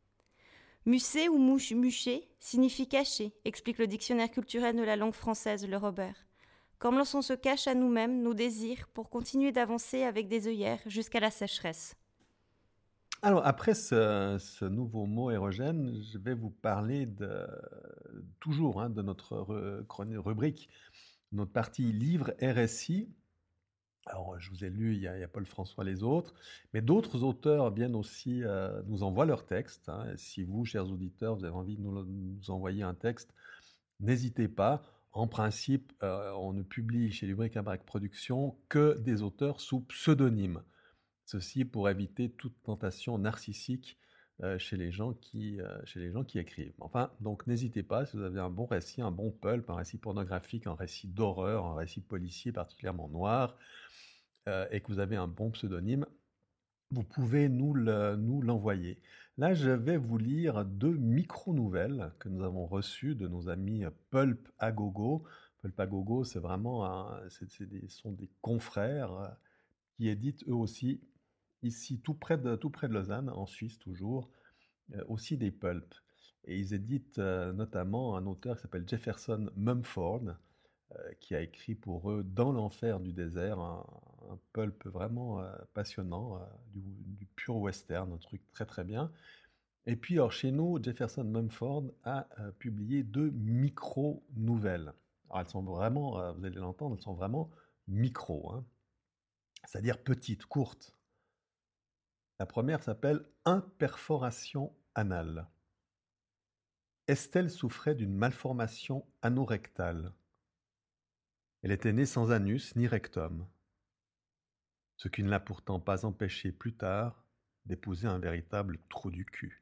Musser ou moucher signifie cacher, explique le dictionnaire culturel de la langue française, le Robert. Comme lorsqu'on se cache à nous-mêmes nos désirs pour continuer d'avancer avec des œillères jusqu'à la sécheresse. Alors, après ce nouveau mot érogène, je vais vous parler toujours de notre rubrique, notre partie livre RSI. Alors, je vous ai lu, il y a Paul François les autres, mais d'autres auteurs viennent aussi nous envoient leurs textes. Si vous, chers auditeurs, vous avez envie de nous envoyer un texte, n'hésitez pas. en principe, on ne publie chez Lubric-à-Brac Productions que des auteurs sous pseudonyme. Ceci pour éviter toute tentation narcissique chez les gens qui écrivent. Enfin, donc n'hésitez pas, si vous avez un bon récit, un bon pulp, un récit pornographique, un récit d'horreur, un récit policier particulièrement noir, et que vous avez un bon pseudonyme, vous pouvez nous l'envoyer. Là, je vais vous lire 2 micro-nouvelles que nous avons reçues de nos amis Pulp à Gogo. Pulp à Gogo, c'est vraiment sont des confrères qui éditent eux aussi, ici tout près de Lausanne, en Suisse toujours, aussi des pulps. Et ils éditent notamment un auteur qui s'appelle Jefferson Mumford, qui a écrit pour eux Dans l'enfer du désert, un pulp vraiment passionnant, du pur western, un truc très très bien. Et puis alors, chez nous, Jefferson Mumford a publié 2 micro-nouvelles. Alors elles sont vraiment, vous allez l'entendre, elles sont vraiment micro, hein. C'est-à-dire petites, courtes. La première s'appelle Imperforation anale. Estelle souffrait d'une malformation anorectale. Elle était née sans anus ni rectum, ce qui ne l'a pourtant pas empêché plus tard d'épouser un véritable trou du cul.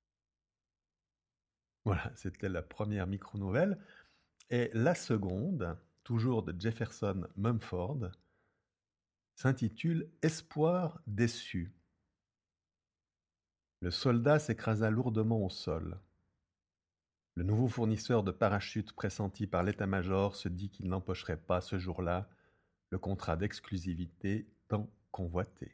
Voilà, c'était la première micro-nouvelle. Et la seconde, toujours de Jefferson Mumford, s'intitule Espoir déçu. Le soldat s'écrasa lourdement au sol. Le nouveau fournisseur de parachutes pressenti par l'état-major se dit qu'il n'empocherait pas ce jour-là le contrat d'exclusivité tant convoité.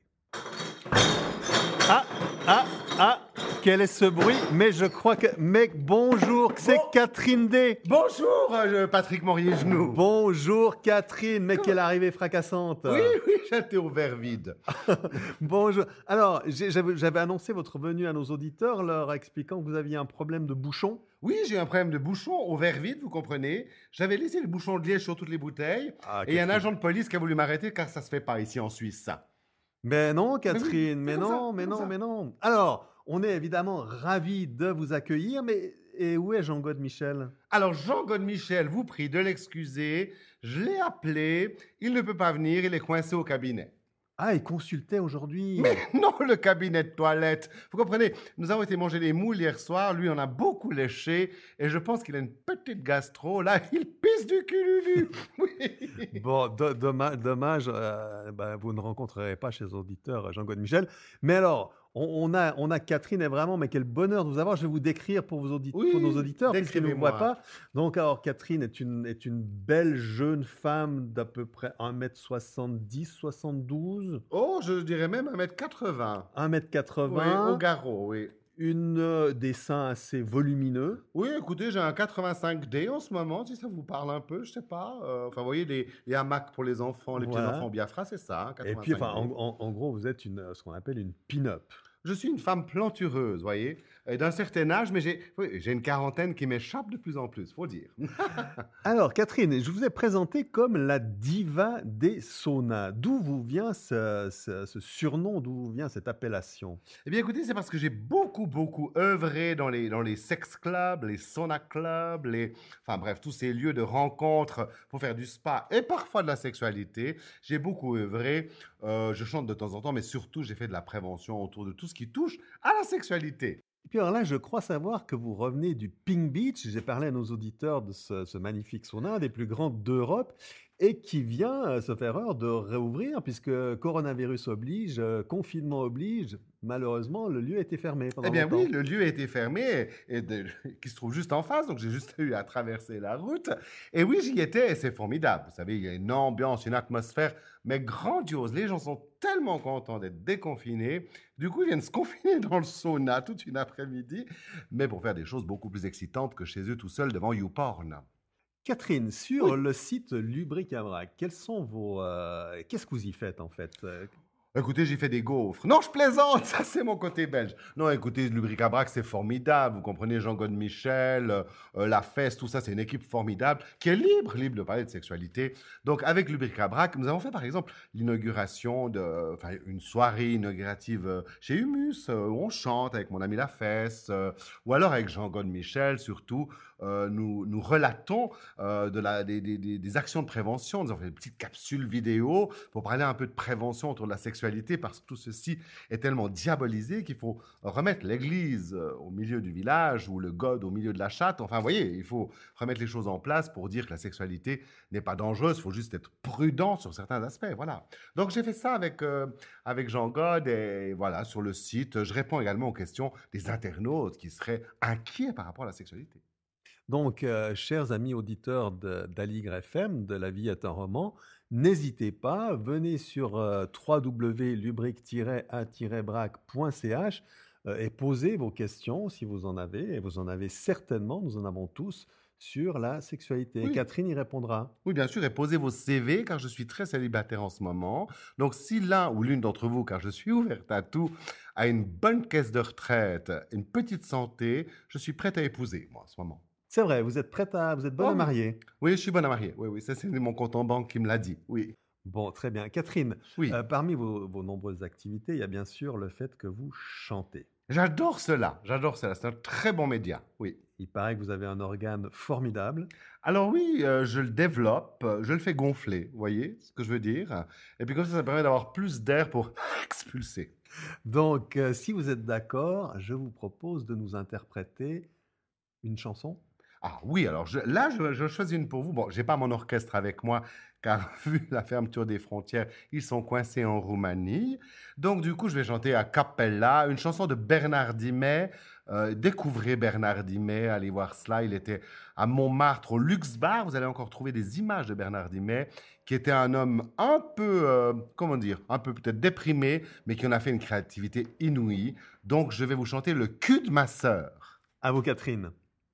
Quel est ce bruit? Mais je crois que... Mais bonjour, c'est Catherine D. Bonjour, Patrick Morier-Genoux. Bonjour Catherine, mais quelle arrivée fracassante. Oui, j'étais au verre vide. Bonjour. Alors, j'avais annoncé votre venue à nos auditeurs, leur expliquant que vous aviez un problème de bouchon. Oui, j'ai un problème de bouchon au verre vide, vous comprenez. J'avais laissé le bouchon de liège sur toutes les bouteilles. Et il y a un agent de police qui a voulu m'arrêter car ça se fait pas ici en Suisse, ça. Mais non, Catherine, mais non. Alors, on est évidemment ravis de vous accueillir, mais et où est Jean Godemichel? Alors, Jean Godemichel vous prie de l'excuser. Je l'ai appelé. Il ne peut pas venir, il est coincé au cabinet. Ah, il consultait aujourd'hui. Mais non, le cabinet de toilette. Vous comprenez, nous avons été manger les moules hier soir. Lui en a beaucoup léché. Et je pense qu'il a une petite gastro. Là, il pisse du cululu. Oui. Bon, dommage, vous ne rencontrerez pas chez les auditeurs Jean Godemichel. Mais alors, on a Catherine, et vraiment, mais quel bonheur de vous avoir. Je vais vous décrire pour nos auditeurs, puisqu'ils ne vous voient pas. Donc, alors, Catherine est une belle jeune femme d'à peu près 1m70, 72. Oh, je dirais même 1m80. 1m80. Oui, au garrot, oui. Des seins assez volumineux. Oui, écoutez, j'ai un 85D en ce moment, si ça vous parle un peu, je sais pas. Enfin, vous voyez, les hamacs pour les enfants, les petits-enfants Biafra, c'est ça, 85D. Et puis, enfin, en gros, vous êtes ce qu'on appelle une pin-up. Je suis une femme plantureuse, voyez, d'un certain âge, mais j'ai une quarantaine qui m'échappe de plus en plus, faut dire. Alors, Catherine, je vous ai présenté comme la diva des saunas. D'où vous vient ce surnom, d'où vous vient cette appellation? Eh bien, écoutez, c'est parce que j'ai beaucoup œuvré dans les sex clubs, les sauna clubs, enfin bref, tous ces lieux de rencontre pour faire du spa et parfois de la sexualité. J'ai beaucoup œuvré. Je chante de temps en temps, mais surtout, j'ai fait de la prévention autour de tout ce qui touche à la sexualité. Et puis alors là, je crois savoir que vous revenez du Pink Beach. J'ai parlé à nos auditeurs de ce magnifique sauna, un des plus grands d'Europe, et qui vient, sauf erreur, de réouvrir, puisque coronavirus oblige, confinement oblige. Malheureusement, le lieu a été fermé pendant longtemps. Eh bien oui, le lieu a été fermé, qui se trouve juste en face, donc j'ai juste eu à traverser la route. Et oui, j'y étais, et c'est formidable. Vous savez, il y a une ambiance, une atmosphère, mais grandiose. Les gens sont tellement contents d'être déconfinés. Du coup, ils viennent se confiner dans le sauna toute une après-midi, mais pour faire des choses beaucoup plus excitantes que chez eux tout seuls devant YouPorn. Catherine, sur le site Lubric-à-Brac, quels sont qu'est-ce que vous y faites en fait? Écoutez, j'ai fait des gaufres. Non, je plaisante, ça c'est mon côté belge. Non, écoutez, Lubricabrac, c'est formidable. Vous comprenez, Jean Godemichel, La Fesse, tout ça, c'est une équipe formidable qui est libre de parler de sexualité. Donc, avec Lubricabrac, nous avons fait par exemple l'inauguration une soirée inaugurative chez Humus, où on chante avec mon ami La Fesse, ou alors avec Jean Godemichel, surtout. Nous relatons des actions de prévention. Nous avons fait des petites capsules vidéo pour parler un peu de prévention autour de la sexualité parce que tout ceci est tellement diabolisé qu'il faut remettre l'église au milieu du village ou le god au milieu de la chatte. Enfin, vous voyez, il faut remettre les choses en place pour dire que la sexualité n'est pas dangereuse. Il faut juste être prudent sur certains aspects. Voilà. Donc, j'ai fait ça avec Jean God et voilà, sur le site. Je réponds également aux questions des internautes qui seraient inquiets par rapport à la sexualité. Donc, chers amis auditeurs d'Aligre FM, de La vie est un roman, n'hésitez pas, venez sur www.lubric-a-brac.ch et posez vos questions si vous en avez, et vous en avez certainement, nous en avons tous, sur la sexualité. Oui. Catherine y répondra. Oui, bien sûr, et posez vos CV, car je suis très célibataire en ce moment. Donc, si l'un ou l'une d'entre vous, car je suis ouverte à tout, a une bonne caisse de retraite, une petite santé, je suis prête à épouser, moi, en ce moment. C'est vrai, vous êtes bonne à marier. Oui, je suis bonne à marier. Oui, ça c'est mon compte en banque qui me l'a dit. Oui. Bon, très bien. Catherine, Oui. Parmi vos nombreuses activités, il y a bien sûr le fait que vous chantez. J'adore cela. C'est un très bon média. Oui. Il paraît que vous avez un organe formidable. Alors oui, je le développe, je le fais gonfler, vous voyez ce que je veux dire? Et puis comme ça permet d'avoir plus d'air pour expulser. Donc, si vous êtes d'accord, je vous propose de nous interpréter une chanson. Ah oui, alors je choisis une pour vous. Bon, j'ai pas mon orchestre avec moi, car vu la fermeture des frontières, ils sont coincés en Roumanie. Donc du coup, je vais chanter a cappella une chanson de Bernard Dimet. Découvrez Bernard Dimet, allez voir cela. Il était à Montmartre, au Luxe Bar. Vous allez encore trouver des images de Bernard Dimet, qui était un homme un peu, un peu peut-être déprimé, mais qui en a fait une créativité inouïe. Donc je vais vous chanter le cul de ma sœur. À vous, Catherine.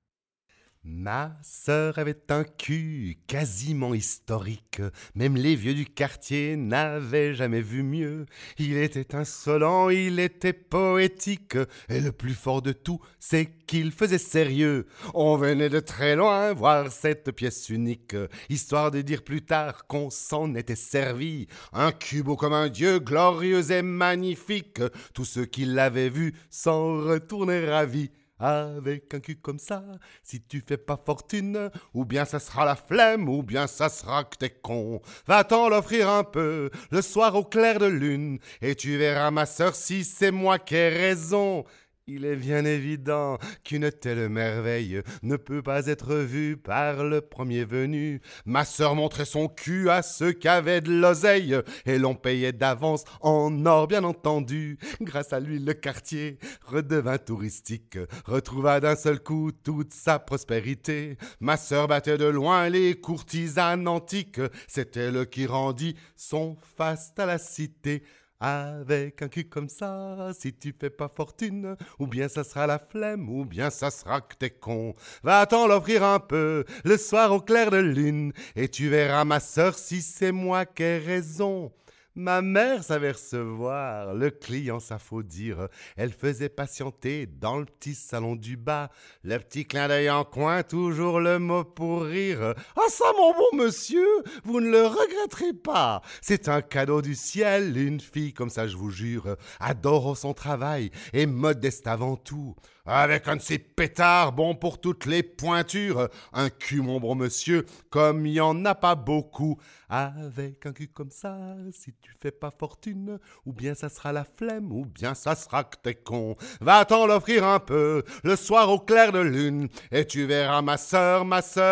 Ma sœur avait un cul quasiment historique, même les vieux du quartier n'avaient jamais vu mieux. Il était insolent, il était poétique, et le plus fort de tout, c'est qu'il faisait sérieux. On venait de très loin voir cette pièce unique, histoire de dire plus tard qu'on s'en était servi. Un cul beau comme un dieu, glorieux et magnifique, tous ceux qui l'avaient vu s'en retournaient ravis. Avec un cul comme ça, si tu fais pas fortune, ou bien ça sera la flemme, ou bien ça sera que t'es con. Va-t'en l'offrir un peu, le soir au clair de lune, et tu verras ma sœur si c'est moi qui ai raison. Il est bien évident qu'une telle merveille ne peut pas être vue par le premier venu. Ma sœur montrait son cul à ceux qui avaient de l'oseille et l'on payait d'avance en or bien entendu. Grâce à lui, le quartier redevint touristique, retrouva d'un seul coup toute sa prospérité. Ma sœur battait de loin les courtisanes antiques, c'est elle qui rendit son faste à la cité. Avec un cul comme ça, si tu fais pas fortune, ou bien ça sera la flemme, ou bien ça sera que t'es con. Va-t'en l'offrir un peu, le soir au clair de lune, et tu verras ma sœur si c'est moi qui ai raison. Ma mère savait recevoir le client, ça faut dire. Elle faisait patienter dans le petit salon du bas. Le petit clin d'œil en coin, toujours le mot pour rire. « Ah ça, mon bon monsieur, vous ne le regretterez pas. C'est un cadeau du ciel, une fille comme ça, je vous jure, adore son travail et modeste avant tout. Avec un de ces pétards bon pour toutes les pointures. Un cul, mon bon monsieur, comme il n'y en a pas beaucoup. Avec un cul comme ça, si tu fais pas fortune, ou bien ça sera la flemme, ou bien ça sera que t'es con. Va-t'en l'offrir un peu, le soir au clair de lune, et tu verras ma sœur,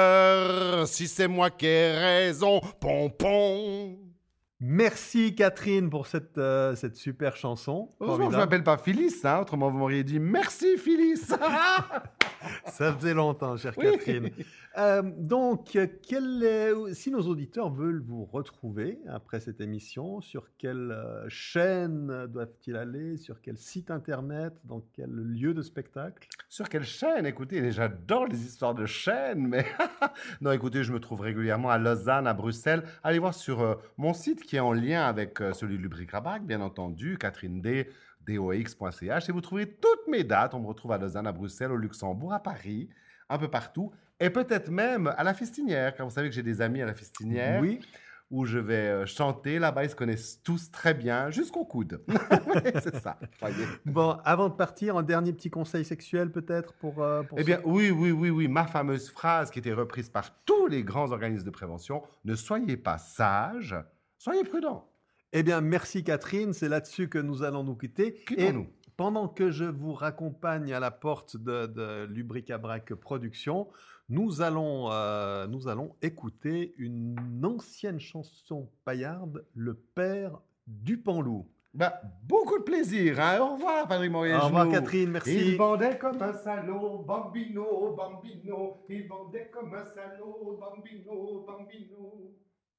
si c'est moi qui ai raison, pompon. Merci Catherine pour cette super chanson. Heureusement que je ne m'appelle pas Phyllis, hein, autrement vous m'auriez dit merci Phyllis. Ça faisait longtemps, chère Oui. Catherine. Donc, si nos auditeurs veulent vous retrouver après cette émission, sur quelle chaîne doivent-ils aller? Sur quel site internet? Dans quel lieu de spectacle? Sur quelle chaîne? Écoutez, j'adore les histoires de chaînes, mais non, écoutez, je me trouve régulièrement à Lausanne, à Bruxelles. Allez voir sur mon site qui est en lien avec celui de Lubric-Rabac, bien entendu, Catherine D, dox.ch, et vous trouverez toutes mes dates. On me retrouve à Lausanne, à Bruxelles, au Luxembourg, à Paris, un peu partout, et peut-être même à la Festinière, car vous savez que j'ai des amis à la Festinière. Oui. Où je vais chanter. Là-bas, ils se connaissent tous très bien, jusqu'au coude. C'est ça, voyez. Bon, avant de partir, un dernier petit conseil sexuel peut-être pour Eh bien, oui, ma fameuse phrase qui était reprise par tous les grands organismes de prévention, ne soyez pas sages, soyez prudents. Eh bien, merci Catherine, c'est là-dessus que nous allons nous quitter. Quittons-nous. Et pendant que je vous raccompagne à la porte de Lubric-Rabac Productions, nous allons écouter une ancienne chanson paillarde, Le Père du Panloup. Bah, beaucoup de plaisir, hein. Au revoir, Patrick Moyen. Au revoir Catherine, merci. Il vendait comme un salaud, bambino, bambino. Il vendait comme un salaud, bambino, bambino.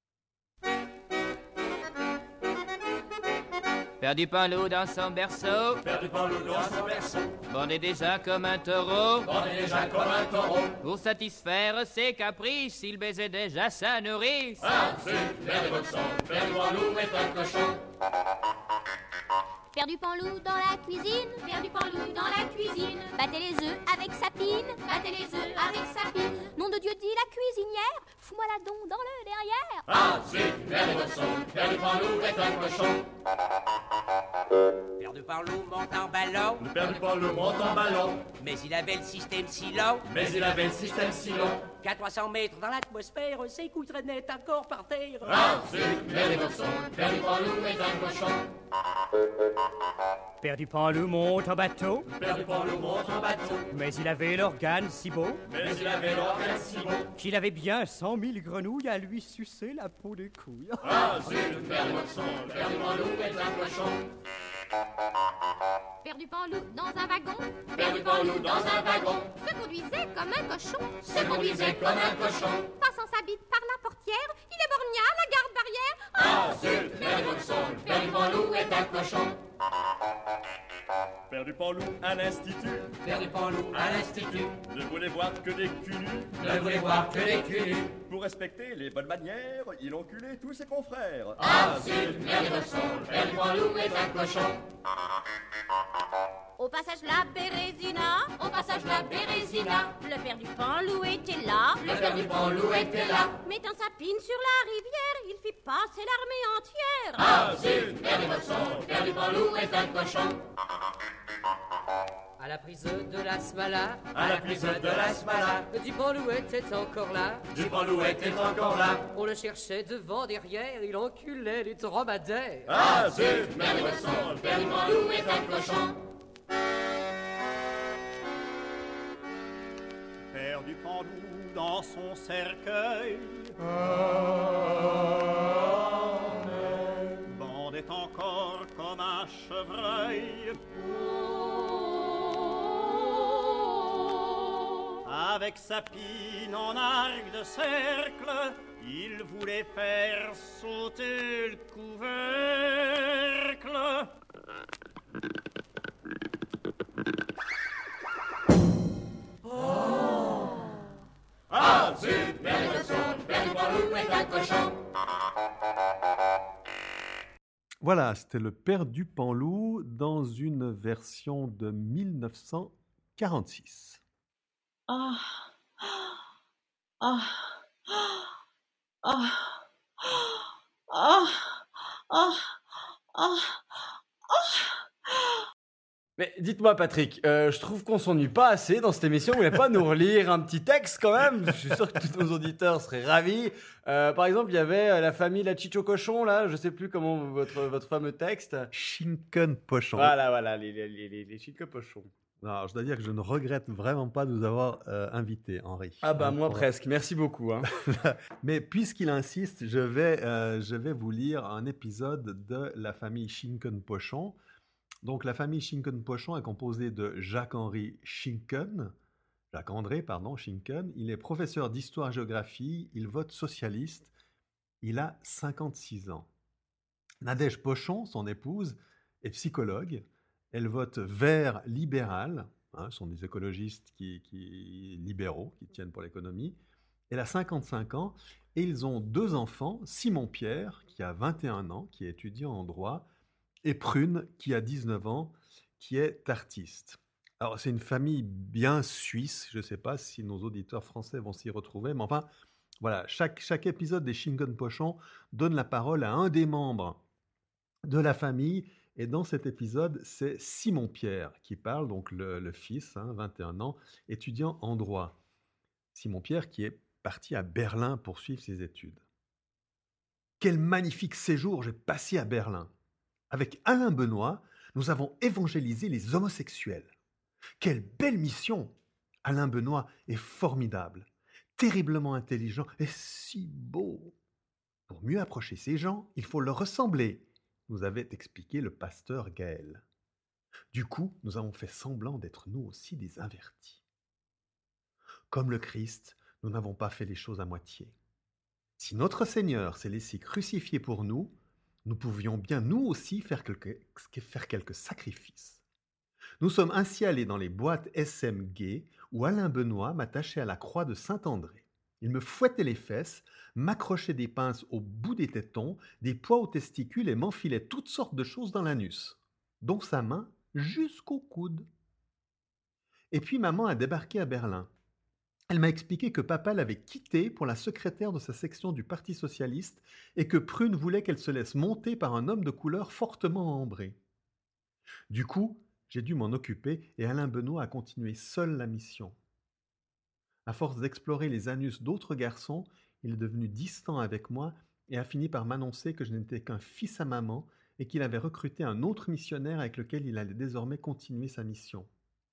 Père du Panloup dans son berceau, Père du Panloup dans son berceau, bandé déjà comme un taureau. on est déjà comme un taureau. Pour satisfaire ses caprices, il baisait déjà sa nourrice. Ah, zut, Père du Boxon, Père du Panloup est un cochon. Père du Panloup dans la cuisine, Père du Panloup dans la cuisine. Battez les œufs avec sa pine, battez les œufs avec sa pine. Nom de Dieu, dit la cuisinière, fous-moi la don dans le derrière. Ah, zut, Père du Boxon, Père du Panloup est un cochon. Père du Panloup monte en ballon, Le Père du Panloup monte en ballon, mais il avait le système si long mais il avait le système si long. qu'à 300 mètres dans l'atmosphère, ses couilles traînaient encore par terre. Ah, zut, Père du Boxon, Père du Panloup est un cochon. Père du Panloup monte en bateau, Le Père du Panloup monte en bateau, mais il avait l'organe si beau mais il avait l'organe si beau. qu'il avait bien 100 000 grenouilles à lui sucer la peau des couilles. Ah, zut, Père du Boxon, Père du Panloup est un cochon. Père du Panloup dans un wagon, Père du Panloup dans un wagon, se conduisait comme un cochon. se conduisait comme un cochon. Passant sa bite par la portière, il éborgna la garde barrière. Ah, zut, Père du Boxon, Père du Panloup est un cochon. Père du Panloup à l'Institut Père du Panloup à l'Institut, ne voulait voir que des cunus. ne voulait voir que les cunus. Pour respecter les bonnes manières, il enculait tous ses confrères. Ah, zut, Père du Boxon, Père du Panloup est un cochon. Au passage la Bérésina, au passage la Bérésina, le Père du Panloup était là. Le Père du Panloup était là. Mettant sa pine sur la rivière, il fit passer l'armée entière. Ah, zut, Père du Boxon, Père du Panloup est un cochon. À la prise de la Smala, À la prise de la Smala, du Panloup était encore là. du Panloup était encore là. On le cherchait devant, derrière, il enculait les dromadaires. Ah, zut, Père du Boxon, Père du Panloup est un cochon. Père du Panloup dans son cercueil bandait encore comme un chevreuil. Avec sa pine en arc de cercle, il voulait faire sauter le couvercle. Ah, zut, Père du Boxon, Père du Panloup est un cochon. Voilà, c'était Le Père du Panloup dans une version de 1946. Ah, ah, ah, ah, ah, ah, Mais dites-moi, Patrick, je trouve qu'on s'ennuie pas assez dans cette émission. Vous voulez pas nous relire un petit texte quand même? Je suis sûr que tous nos auditeurs seraient ravis. Par exemple, il y avait la famille La Chicho Cochon, là. Je sais plus comment votre fameux texte. Schinken Pochon. Voilà, les Chico Pochons. Alors, je dois dire que je ne regrette vraiment pas de vous avoir invité, Henri. Ah bah moi Pour- presque. Merci beaucoup. Hein. Mais puisqu'il insiste, je vais vous lire un épisode de la famille Schinken Pochon. Donc, la famille Schinken Pochon est composée de Jacques-Henri Schinken, Jacques-André, Schinken, il est professeur d'histoire-géographie, il vote socialiste, il a 56 ans. Nadège Pochon, son épouse, est psychologue, elle vote vert libéral, ce sont des écologistes libéraux qui tiennent pour l'économie. Elle a 55 ans et ils ont 2 enfants, Simon-Pierre, qui a 21 ans, qui est étudiant en droit, et Prune, qui a 19 ans, qui est artiste. Alors, c'est une famille bien suisse, je ne sais pas si nos auditeurs français vont s'y retrouver, mais enfin, voilà, chaque épisode des Schinken Pochon donne la parole à un des membres de la famille, et dans cet épisode, c'est Simon-Pierre qui parle, donc le fils, 21 ans, étudiant en droit. Simon-Pierre qui est parti à Berlin pour suivre ses études. Quel magnifique séjour j'ai passé à Berlin. Avec Alain Benoît, nous avons évangélisé les homosexuels. Quelle belle mission! Alain Benoît est formidable, terriblement intelligent et si beau. Pour mieux approcher ces gens, il faut leur ressembler, nous avait expliqué le pasteur Gaël. Du coup, nous avons fait semblant d'être nous aussi des invertis. Comme le Christ, nous n'avons pas fait les choses à moitié. Si notre Seigneur s'est laissé crucifier pour nous, nous pouvions bien nous aussi faire quelques sacrifices. Nous sommes ainsi allés dans les boîtes SM gays où Alain Benoît m'attachait à la croix de Saint-André. Il me fouettait les fesses, m'accrochait des pinces au bout des tétons, des poids aux testicules et m'enfilait toutes sortes de choses dans l'anus, dont sa main jusqu'au coude. Et puis maman a débarqué à Berlin. Elle m'a expliqué que papa l'avait quittée pour la secrétaire de sa section du Parti socialiste et que Prune voulait qu'elle se laisse monter par un homme de couleur fortement ambré. Du coup, j'ai dû m'en occuper et Alain Benoît a continué seul la mission. À force d'explorer les anus d'autres garçons, il est devenu distant avec moi et a fini par m'annoncer que je n'étais qu'un fils à maman et qu'il avait recruté un autre missionnaire avec lequel il allait désormais continuer sa mission.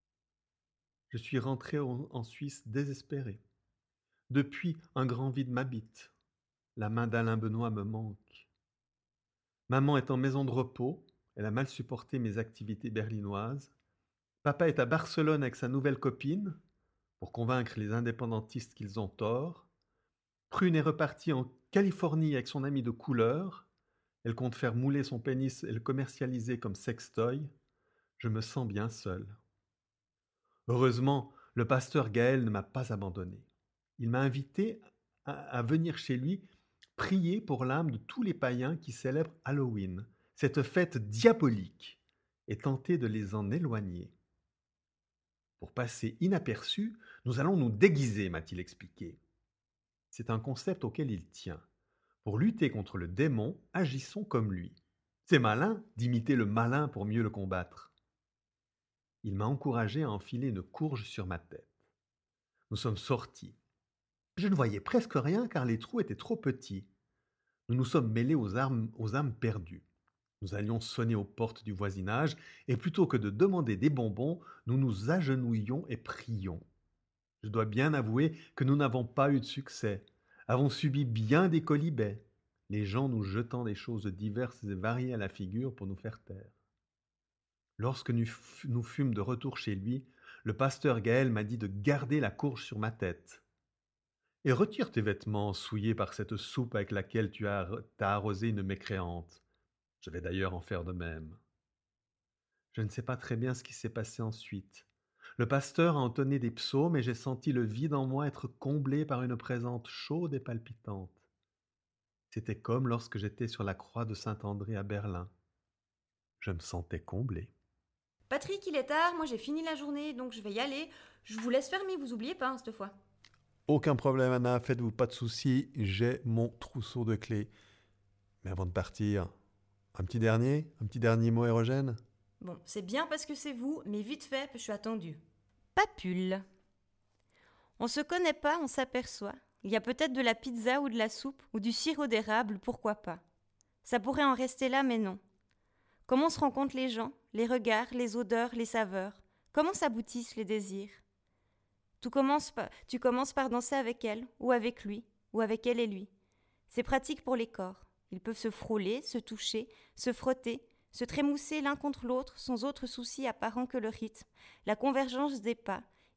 Je suis rentré en Suisse désespéré. Depuis, un grand vide m'habite. La main d'Alain Benoît me manque. Maman est en maison de repos, elle a mal supporté mes activités berlinoises. Papa est à Barcelone avec sa nouvelle copine, pour convaincre les indépendantistes qu'ils ont tort. Prune est repartie en Californie avec son ami de couleur. Elle compte faire mouler son pénis et le commercialiser comme sextoy. Je me sens bien seul. Heureusement, le pasteur Gaël ne m'a pas abandonné. Il m'a invité à venir chez lui prier pour l'âme de tous les païens qui célèbrent Halloween, cette fête diabolique, et tenter de les en éloigner. Pour passer inaperçu, nous allons nous déguiser, m'a-t-il expliqué. C'est un concept auquel il tient. Pour lutter contre le démon, agissons comme lui. C'est malin d'imiter le malin pour mieux le combattre. Il m'a encouragé à enfiler une courge sur ma tête. Nous sommes sortis. Je ne voyais presque rien car les trous étaient trop petits. Nous nous sommes mêlés aux âmes perdues. Nous allions sonner aux portes du voisinage et plutôt que de demander des bonbons, nous nous agenouillions et prions. Je dois bien avouer que nous n'avons pas eu de succès, avons subi bien des quolibets, les gens nous jetant des choses diverses et variées à la figure pour nous faire taire. Lorsque nous fûmes de retour chez lui, le pasteur Gaël m'a dit de garder la courge sur ma tête. Et retire tes vêtements souillés par cette soupe avec laquelle t'as arrosé une mécréante. Je vais d'ailleurs en faire de même. Je ne sais pas très bien ce qui s'est passé ensuite. Le pasteur a entonné des psaumes et j'ai senti le vide en moi être comblé par une présence chaude et palpitante. C'était comme lorsque j'étais sur la croix de Saint-André à Berlin. Je me sentais comblé. Patrick, il est tard, moi j'ai fini la journée, donc je vais y aller. Je vous laisse fermer, vous oubliez pas cette fois. Aucun problème, Anna, faites-vous pas de soucis, j'ai mon trousseau de clés. Mais avant de partir, un petit dernier mot érogène? Bon, c'est bien parce que c'est vous, mais vite fait, parce que je suis attendue. Papule. On se connaît pas, on s'aperçoit. Il y a peut-être de la pizza ou de la soupe, ou du sirop d'érable, pourquoi pas. Ça pourrait en rester là, mais non. Comment se rencontrent les gens, les regards, les odeurs, les saveurs? Comment s'aboutissent les désirs? Tu commences par danser avec elle, ou avec lui, ou avec elle et lui. C'est pratique pour les corps. Ils peuvent se frôler, se toucher, se frotter, se trémousser l'un contre l'autre sans autre souci apparent que le rythme, la convergence des pas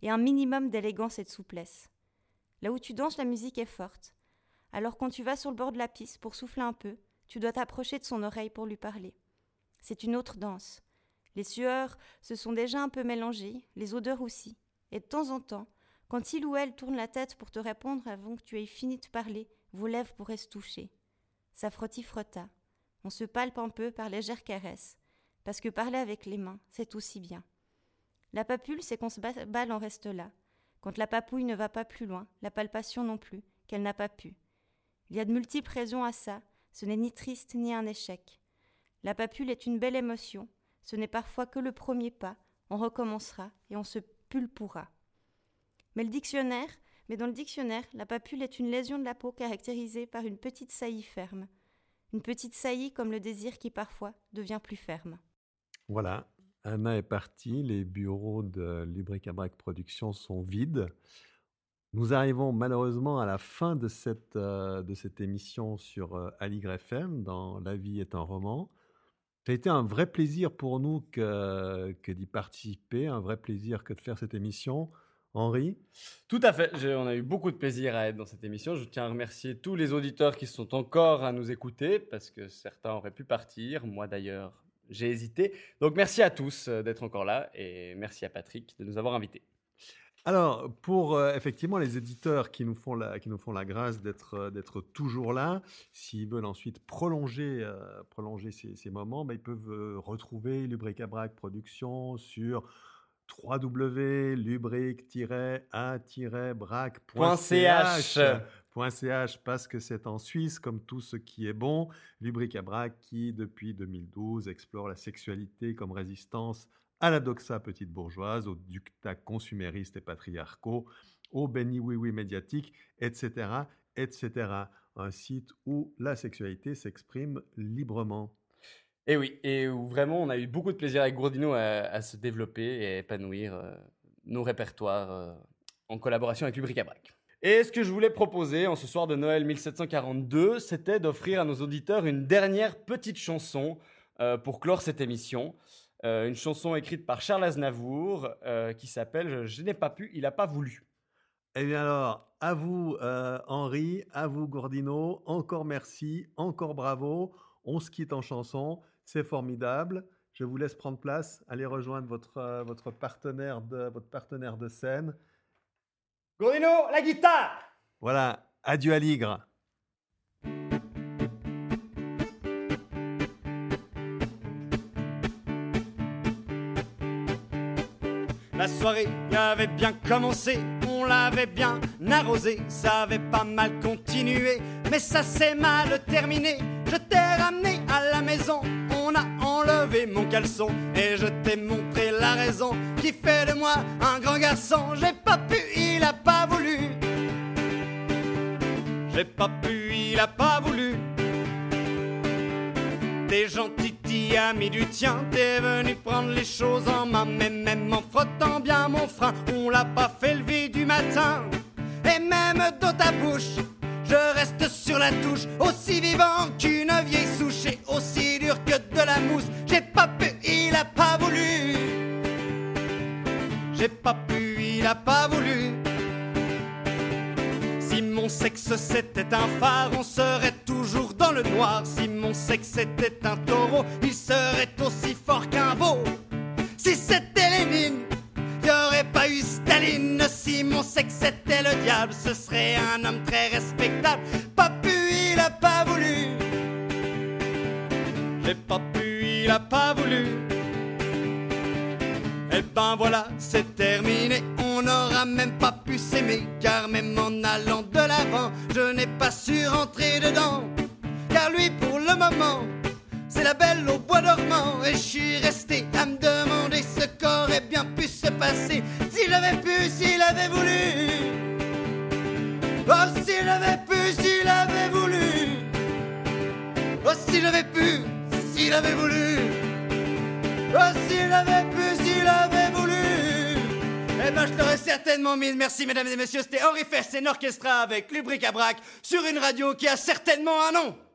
et un minimum d'élégance et de souplesse. Là où tu danses, la musique est forte. Alors quand tu vas sur le bord de la piste pour souffler un peu, tu dois t'approcher de son oreille pour lui parler. C'est une autre danse. Les sueurs se sont déjà un peu mélangées, les odeurs aussi. Et de temps en temps, quand il ou elle tourne la tête pour te répondre avant que tu aies fini de parler, vos lèvres pourraient se toucher. Ça frotti-frotta. On se palpe un peu par légères caresses. Parce que parler avec les mains, c'est aussi bien. La papule, c'est qu'on se balle en reste là. Quand la papouille ne va pas plus loin, la palpation non plus, qu'elle n'a pas pu. Il y a de multiples raisons à ça, ce n'est ni triste ni un échec. La papule est une belle émotion, ce n'est parfois que le premier pas, on recommencera et on se pulpoura. Mais dans le dictionnaire, la papule est une lésion de la peau caractérisée par une petite saillie ferme. Une petite saillie comme le désir qui parfois devient plus ferme. Voilà, Anna est partie, les bureaux de Lubric-à-Brac Productions sont vides. Nous arrivons malheureusement à la fin de cette émission sur Aligre FM, dans La vie est un roman. Ça a été un vrai plaisir pour nous que d'y participer, un vrai plaisir que de faire cette émission. Henri ? Tout à fait, on a eu beaucoup de plaisir à être dans cette émission. Je tiens à remercier tous les auditeurs qui sont encore à nous écouter, parce que certains auraient pu partir, moi d'ailleurs j'ai hésité. Donc merci à tous d'être encore là, et merci à Patrick de nous avoir invités. Alors, pour effectivement les éditeurs qui nous font la grâce d'être toujours là, s'ils veulent ensuite prolonger ces moments, ils peuvent retrouver Lubric-à-Brac Productions sur www.lubric-a-brac.ch parce que c'est en Suisse, comme tout ce qui est bon. Lubric-à-Brac qui, depuis 2012, explore la sexualité comme résistance à la doxa petite bourgeoise, aux dictats consuméristes et patriarcaux, au béni-oui-oui médiatique, etc., etc. Un site où la sexualité s'exprime librement. Et oui, et où vraiment on a eu beaucoup de plaisir avec Gourdino à se développer et à épanouir nos répertoires en collaboration avec Lubric-à-Brac. Et ce que je voulais proposer en ce soir de Noël 1742, c'était d'offrir à nos auditeurs une dernière petite chanson pour clore cette émission. Une chanson écrite par Charles Aznavour qui s'appelle « Je n'ai pas pu, il n'a pas voulu ». Eh bien alors, à vous Henri, à vous Gourdino, encore merci, encore bravo. On se quitte en chanson, c'est formidable. Je vous laisse prendre place, allez rejoindre votre partenaire de scène. Gourdino, la guitare! Voilà, adieu à l'Igre. La soirée avait bien commencé, on l'avait bien arrosé, ça avait pas mal continué, mais ça s'est mal terminé. Je t'ai ramené à la maison, on a enlevé mon caleçon et je t'ai montré la raison qui fait de moi un grand garçon. J'ai pas pu, il a pas voulu. J'ai pas pu, il a pas voulu. T'es gentil, t'y as mis du tien, t'es venu prendre les choses en main, mais même en frottant bien mon frein, on l'a pas fait lever du matin. Et même dans ta bouche, je reste sur la touche, aussi vivant qu'une vieille souche et aussi dur que de la mousse. J'ai pas pu, il a pas voulu. J'ai pas pu, il a pas voulu. Si mon sexe c'était un phare, on serait toujours dans le noir. Si mon sexe était un taureau, il serait aussi fort qu'un veau. Si c'était Lénine, y aurait pas eu Staline. Si mon sexe était le diable, ce serait un homme très respectable. Pas pu, il a pas voulu. J'ai pas pu, il a pas voulu. Eh ben voilà, c'est terminé, on n'aura même pas pu s'aimer. Car même en allant de l'avant, je n'ai pas su rentrer dedans. Car lui pour le moment, c'est la belle au bois dormant. Et je suis resté à me demander ce qu'aurait bien pu se passer s'il avait pu, s'il avait voulu. Oh s'il avait pu, s'il avait voulu. Oh s'il avait pu, s'il avait voulu. Oh s'il avait pu, s'il avait voulu. Eh ben je l'aurais certainement mis. Merci mesdames et messieurs, c'était Henri Fersen Orchestra avec Lubric-à-Brac sur une radio qui a certainement un nom.